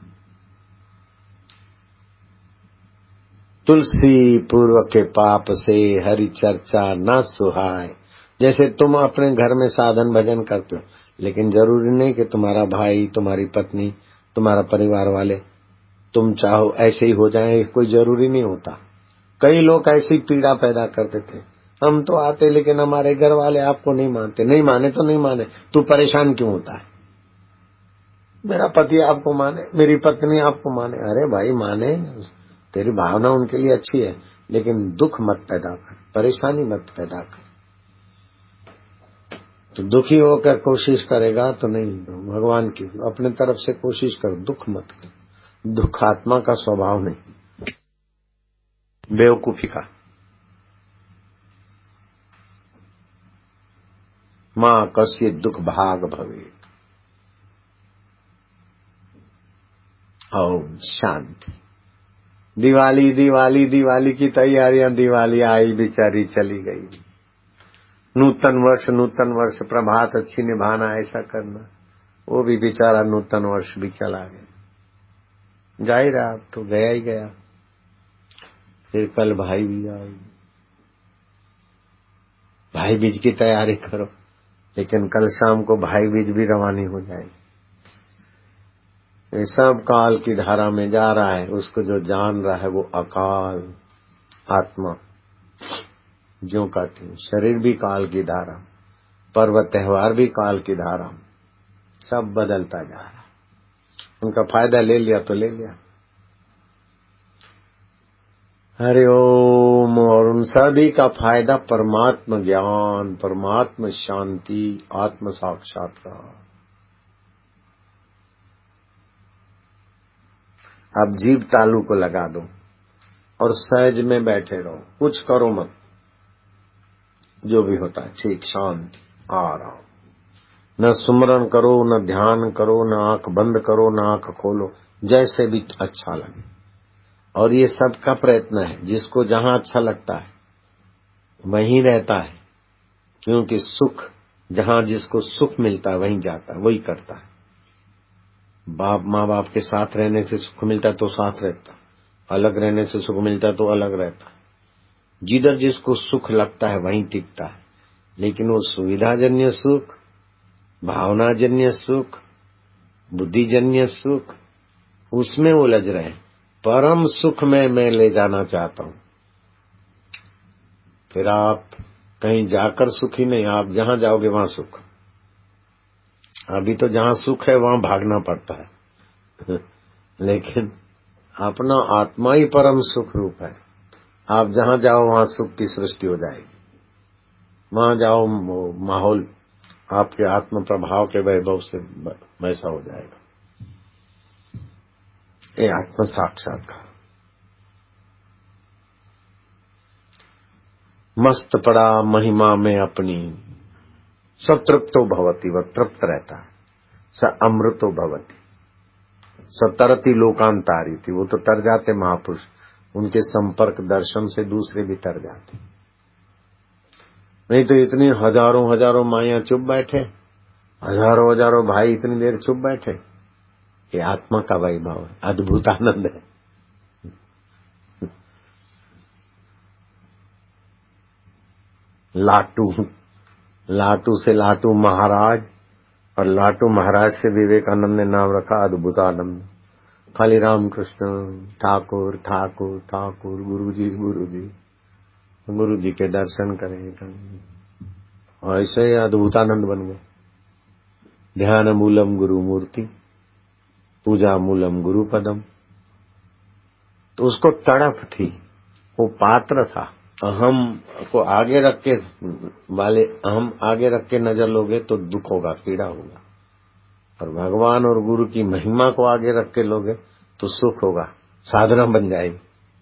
[SPEAKER 1] तुलसी पूर्व के पाप से हरि चर्चा न सुहाय। जैसे तुम अपने घर में साधन भजन करते हो, लेकिन जरूरी नहीं कि तुम्हारा भाई, तुम्हारी पत्नी, तुम्हारा परिवार वाले तुम चाहो ऐसे ही हो जाए, कोई जरूरी नहीं होता। कई लोग ऐसी पीड़ा पैदा करते थे हम तो आते लेकिन हमारे घर वाले आपको नहीं मानते। नहीं माने तो नहीं माने, तू परेशान क्यों होता है? मेरा पति आपको माने, मेरी पत्नी आपको माने। अरे भाई माने, तेरी भावना उनके लिए अच्छी है, लेकिन दुख मत पैदा कर, परेशानी मत पैदा कर। तो दुखी होकर कोशिश करेगा तो नहीं, भगवान की अपने तरफ से कोशिश कर, दुख मत कर। दुख आत्मा का स्वभाव नहीं, बेवकूफी का। मां कस्य दुख भाग भवे। ओम शांति। दिवाली दिवाली दिवाली की तैयारियां, दिवाली आई बेचारी चली गई। नूतन वर्ष नूतन वर्ष, प्रभात अच्छी निभाना, ऐसा करना, वो भी बेचारा नूतन वर्ष भी चला गया। जा ही रहा, अब तो गया ही गया। फिर कल भाई बीज आई, भाई बीज की तैयारी करो, लेकिन कल शाम को भाई बीज भी रवानी हो जाएगी। ये सब काल की धारा में जा रहा है। उसको जो जान रहा है वो अकाल आत्मा, जो कहते हैं शरीर भी काल की धारा, पर्व त्योहार भी काल की धारा, सब बदलता जा रहा। उनका फायदा ले लिया तो ले लिया। हरि ओम। और उन सभी का फायदा परमात्म ज्ञान, परमात्म शांति, आत्म साक्षात्कार। अब जीभ तालू को लगा दो और सहज में बैठे रहो, कुछ करो मत, जो भी होता है ठीक, शांति, आराम। न सुमरन करो, न ध्यान करो, न आंख बंद करो, न आंख खोलो, जैसे भी अच्छा लगे। और ये सबका प्रयत्न है, जिसको जहां अच्छा लगता है वहीं रहता है, क्योंकि सुख जहां जिसको सुख मिलता है वहीं जाता है, वही करता है। बाप माँ बाप के साथ रहने से सुख मिलता है तो साथ रहता है, अलग रहने से सुख मिलता है तो अलग रहता है। जिधर जिसको सुख लगता है वहीं टिकता है। लेकिन वो सुविधाजन्य सुख, भावनाजन्य सुख, बुद्धिजन्य सुख, उसमें उलझ रहे। परम सुख में मैं ले जाना चाहता हूं। फिर आप कहीं जाकर सुखी नहीं, आप जहां जाओगे वहां सुख। अभी तो जहां सुख है वहां भागना पड़ता है लेकिन अपना आत्मा ही परम सुख रूप है। आप जहां जाओ वहां सुख की सृष्टि हो जाएगी। वहां जाओ माहौल आपके आत्म प्रभाव के वैभव से वैसा हो जाएगा। ये आत्म साक्षात्कार। मस्त पड़ा महिमा में अपनी, सतृप्तो भवति, वह तृप्त रहता है। स अमृतो भवति, सतरती लोकांतारी थी, वो तो तर जाते महापुरुष, उनके संपर्क दर्शन से दूसरे भी तर जाते। नहीं तो इतनी हजारों हजारों माया चुप बैठे, हजारों हजारों भाई इतनी देर चुप बैठे। ये आत्मा का वैभव है, अद्भुत आनंद है। लाटू, लाटू से लाटू महाराज, और लाटू महाराज से विवेकानंद ने नाम रखा अद्भुतानंद। खाली रामकृष्ण ठाकुर ठाकुर ठाकुर, गुरु जी गुरु जी, गुरु जी के दर्शन करें, ऐसे ही अद्भुतानंद बन गए। ध्यान मूलम गुरु मूर्ति, पूजा मूलम गुरु पदम। तो उसको तड़प थी, वो पात्र था। अहम को आगे रख के वाले, अहम आगे रख के नजर लोगे तो दुख होगा, पीड़ा होगा। और भगवान और गुरु की महिमा को आगे रख के लोगे तो सुख होगा, साधना बन जाएगी।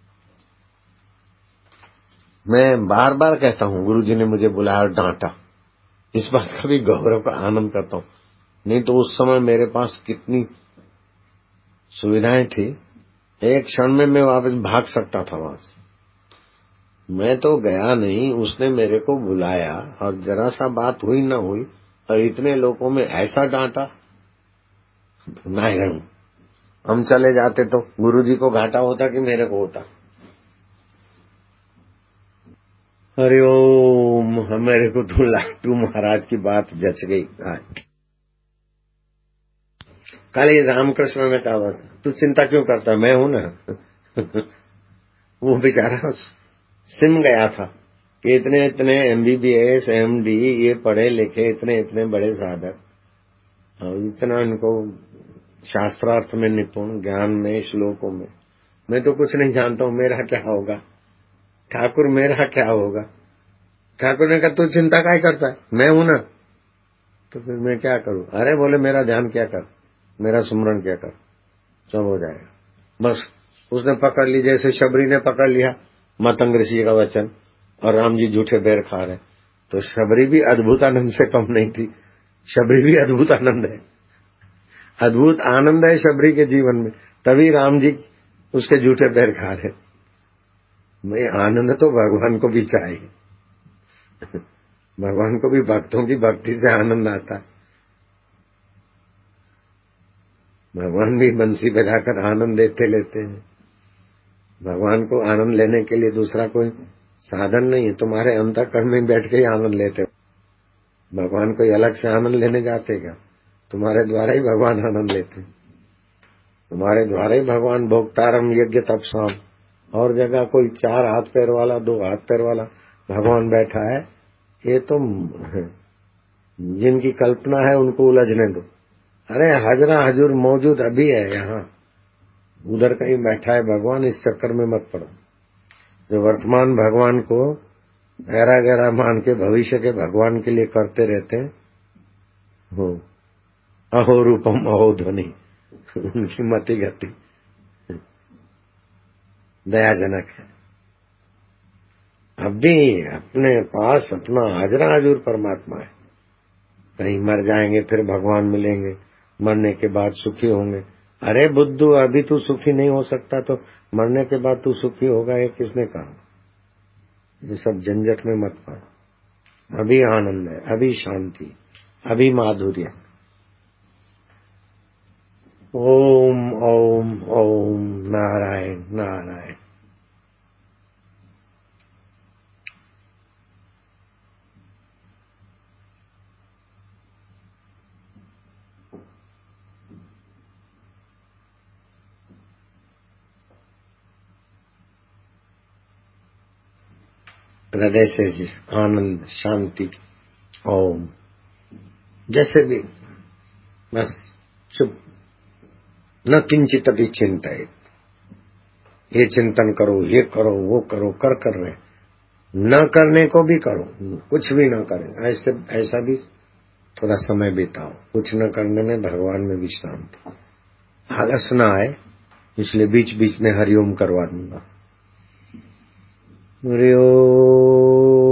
[SPEAKER 1] मैं बार बार कहता हूँ, गुरु जी ने मुझे बुलाया और डांटा, इस बात का भी गौरव का आनंद करता हूँ। नहीं तो उस समय मेरे पास कितनी सुविधाएं थी, एक क्षण में मैं वापस भाग सकता था वहां से। मैं तो गया नहीं, उसने मेरे को बुलाया और जरा सा बात हुई ना हुई और इतने लोगों में ऐसा डांटा, नहीं हम चले जाते तो गुरुजी को घाटा होता कि मेरे को होता। हरि ओम। मेरे को तो लाटू महाराज की बात जच गई। कल रामकृष्ण ने कहा, तू चिंता क्यों करता, मैं हूं ना वो बेचारा सिम गया था, कि इतने इतने एमबीबीएस एमडी ये पढ़े लिखे इतने इतने बड़े साधक और इतना इनको शास्त्रार्थ में निपुण, ज्ञान में, श्लोकों में, मैं तो कुछ नहीं जानता हूं, मेरा क्या होगा? ठाकुर मेरा क्या होगा? ठाकुर ने कहा तू चिंता काय करता है, मैं हूं ना, तो फिर मैं क्या करूं? अरे बोले मेरा ध्यान क्या कर, मेरा सुमरण क्या कर, सब हो जाएगा। बस उसने पकड़ ली, जैसे शबरी ने पकड़ लिया मतंग ऋषि का वचन, और राम जी झूठे बैर खा रहे, तो शबरी भी अद्भुत आनंद से कम नहीं थी। शबरी भी अद्भुत आनंद है, अद्भुत आनंद है शबरी के जीवन में, तभी राम जी उसके झूठे पैर खा रहे। मैं आनंद तो भगवान को भी चाहिए, भगवान को भी भक्तों की भक्ति से आनंद आता है। भगवान भी बंसी बजाकर आनंद देते लेते हैं। भगवान को आनंद लेने के लिए दूसरा कोई साधन नहीं है, तुम्हारे अंतःकरण में बैठ के ही आनंद लेते हो। भगवान कोई अलग से आनंद लेने जाते क्या? तुम्हारे द्वारा ही भगवान आनंद लेते, तुम्हारे द्वारा ही भगवान भोक्तारम यज्ञ तपसाम। और जगह कोई चार हाथ पैर वाला, दो हाथ पैर वाला भगवान बैठा है, ये तो जिनकी कल्पना है उनको उलझने दो। अरे हजरा हजूर मौजूद अभी है यहाँ, उधर कहीं बैठा है भगवान, इस चक्कर में मत पड़ो। जो वर्तमान भगवान को गहरा गहरा मान के भविष्य के भगवान के लिए करते रहते हैं, हो अहो रूपम अहो ध्वनि, उनकी मति गति दयाजनक है। अब भी अपने पास अपना हाजरा हजूर परमात्मा है। कहीं मर जाएंगे फिर भगवान मिलेंगे, मरने के बाद सुखी होंगे। अरे बुद्धू, अभी तू सुखी नहीं हो सकता तो मरने के बाद तू सुखी होगा, ये किसने कहा? ये सब झंझट में मत पड़। अभी आनंद है, अभी शांति, अभी माधुर्य। ओम ओम ओम नारायण नारायण। हृदय से आनंद शांति ओम, जैसे भी बस चुप, न किंचित भी चिंता है। ये चिंतन करो, ये करो, वो करो, कर कर रहे, न करने को भी करो, कुछ भी न करें, ऐसे ऐसा भी थोड़ा समय बिताओ। कुछ न करने में भगवान में विश्रांति, आलस न आए, इसलिए बीच बीच में हरिओम करवा दूंगा। हरिओम।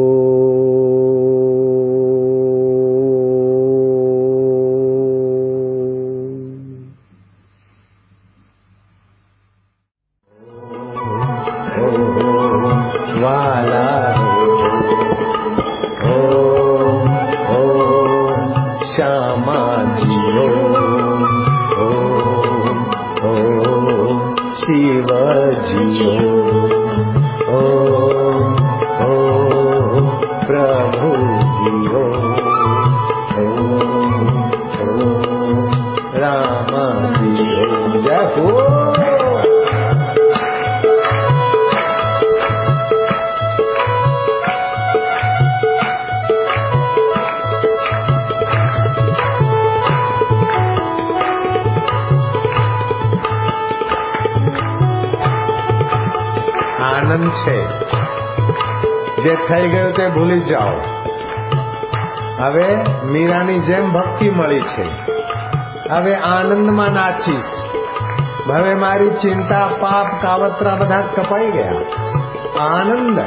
[SPEAKER 1] આનંદ છે જે થઈ ગયું તે ભૂલી જાઓ। હવે મીરાની જેમ ભક્તિ મળી છે, હવે આનંદમાં નાચીશ। હવે મારી ચિંતા પાપ કાવતરા બધા કપાઈ ગયા। આનંદ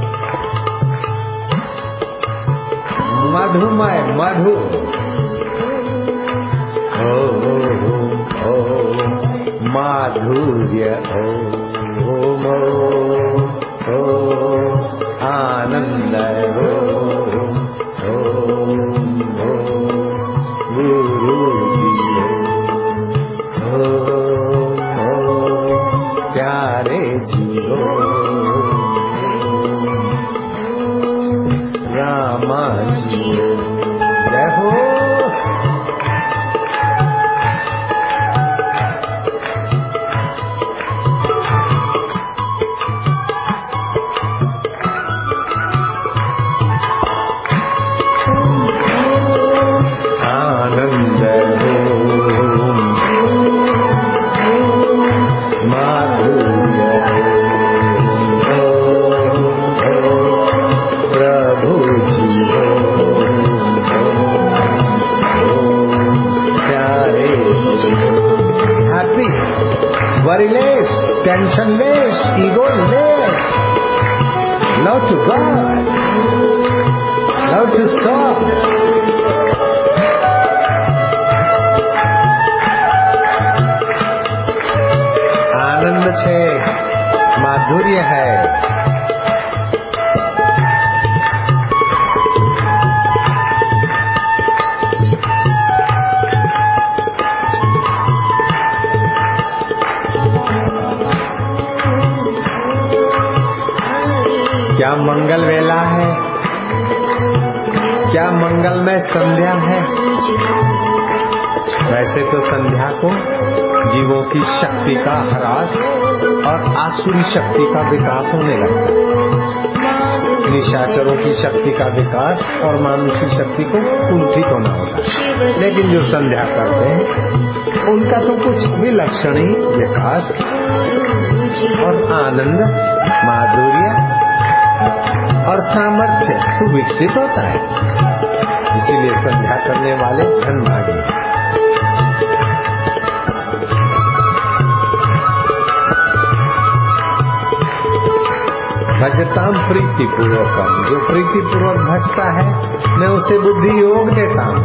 [SPEAKER 1] મધુમય મધુ ઓ माधुर्य ओम ओ आनंद ओम ओ गुरु ओ प्यारे जीवो रामा जी जय हो। tensionless, egoless. Love to God. Love to stop. आनंद छे, माधुर्य है। क्या मंगल वेला है, क्या मंगलमय संध्या है। वैसे तो संध्या को जीवों की शक्ति का ह्रास और आसुरी शक्ति का विकास होने लगता है। निशाचरों की शक्ति का विकास और मानुषी शक्ति को कुंठित होना होता है। लेकिन जो संध्या करते हैं उनका तो कुछ विलक्षण ही विकास और आनंद, माधुर्य और सामर्थ्य सुविकसित होता है। इसीलिए संध्या करने वाले धनभागी। भजताम प्रीति पूर्वकम, जो प्रीति पूर्वक भजता है मैं उसे बुद्धि योग देता हूँ।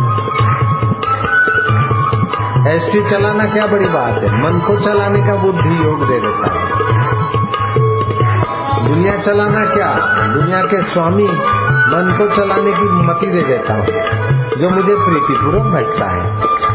[SPEAKER 1] एसटी चलाना क्या बड़ी बात है, मन को चलाने का बुद्धि योग दे देता है। दुनिया चलाना क्या, दुनिया के स्वामी मन को चलाने की मति दे देता हूँ, जो मुझे प्रीतिपूर्वक भजता है।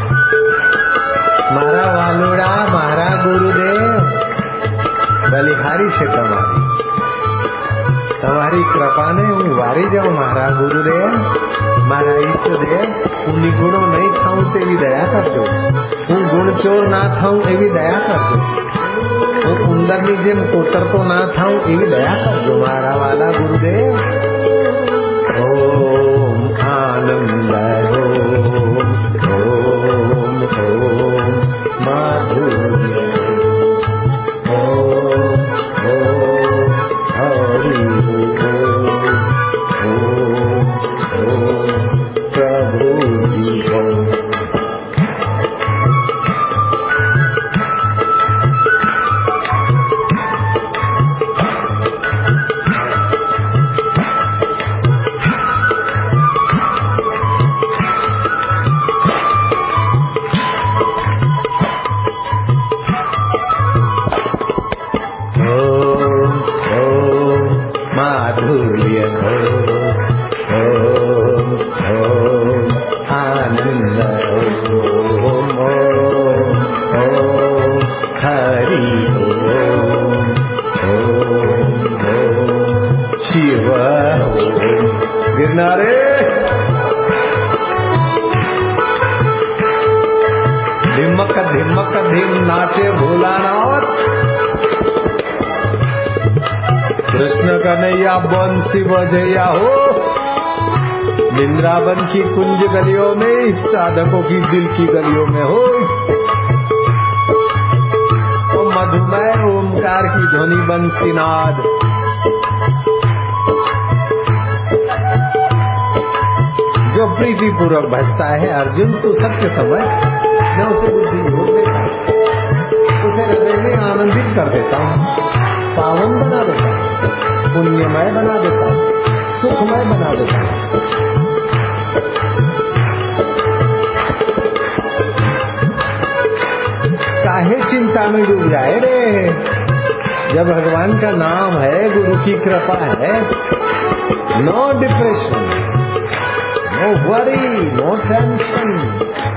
[SPEAKER 1] मारा वालुड़ा मारा गुरुदेव, बलिहारी छे तमारी, तमारी कृपा ने हूँ वारी जाऊं मारा गुरुदेव, मारा ઈષ્ટદેવ। હું નિગુણો નહીં થાઉં તેવી દયા કરજો, હું ગુણચોર ના થાઉં એવી દયા કરજો, હું ઉંદરની જેમ કોતરતો ના થાઉં એવી દયા કરજો મારા વાલા ગુરુદેવ। ઓમ આનંદ ઓમ ઓમ માધુર્ય ઓમ ઓમ હરિ ઓમ ઓમ પ્રભુ ઓમ। धिमक धिमक धिम नाचे भोलानाथ, कृष्ण कन्हैया बंसी बजैया हो। वृंदावन की कुंज गलियों में, साधकों की दिल की गलियों में हो। ओ मधुमय ओमकार की ध्वनि बंसीनाद, जो प्रीति पूर्वक भजता है अर्जुन तू सबके समय मैं उसे बुद्धि योग देता हूँ, उसे हृदय में आनंदित कर देता हूँ, पावन बना देता हूँ, पुण्यमय बना देता हूँ, सुखमय बना देता हूँ। काहे चिंता में डूब जाए रे, जब भगवान का नाम है, गुरु की कृपा है। No depression, no worry, no tension,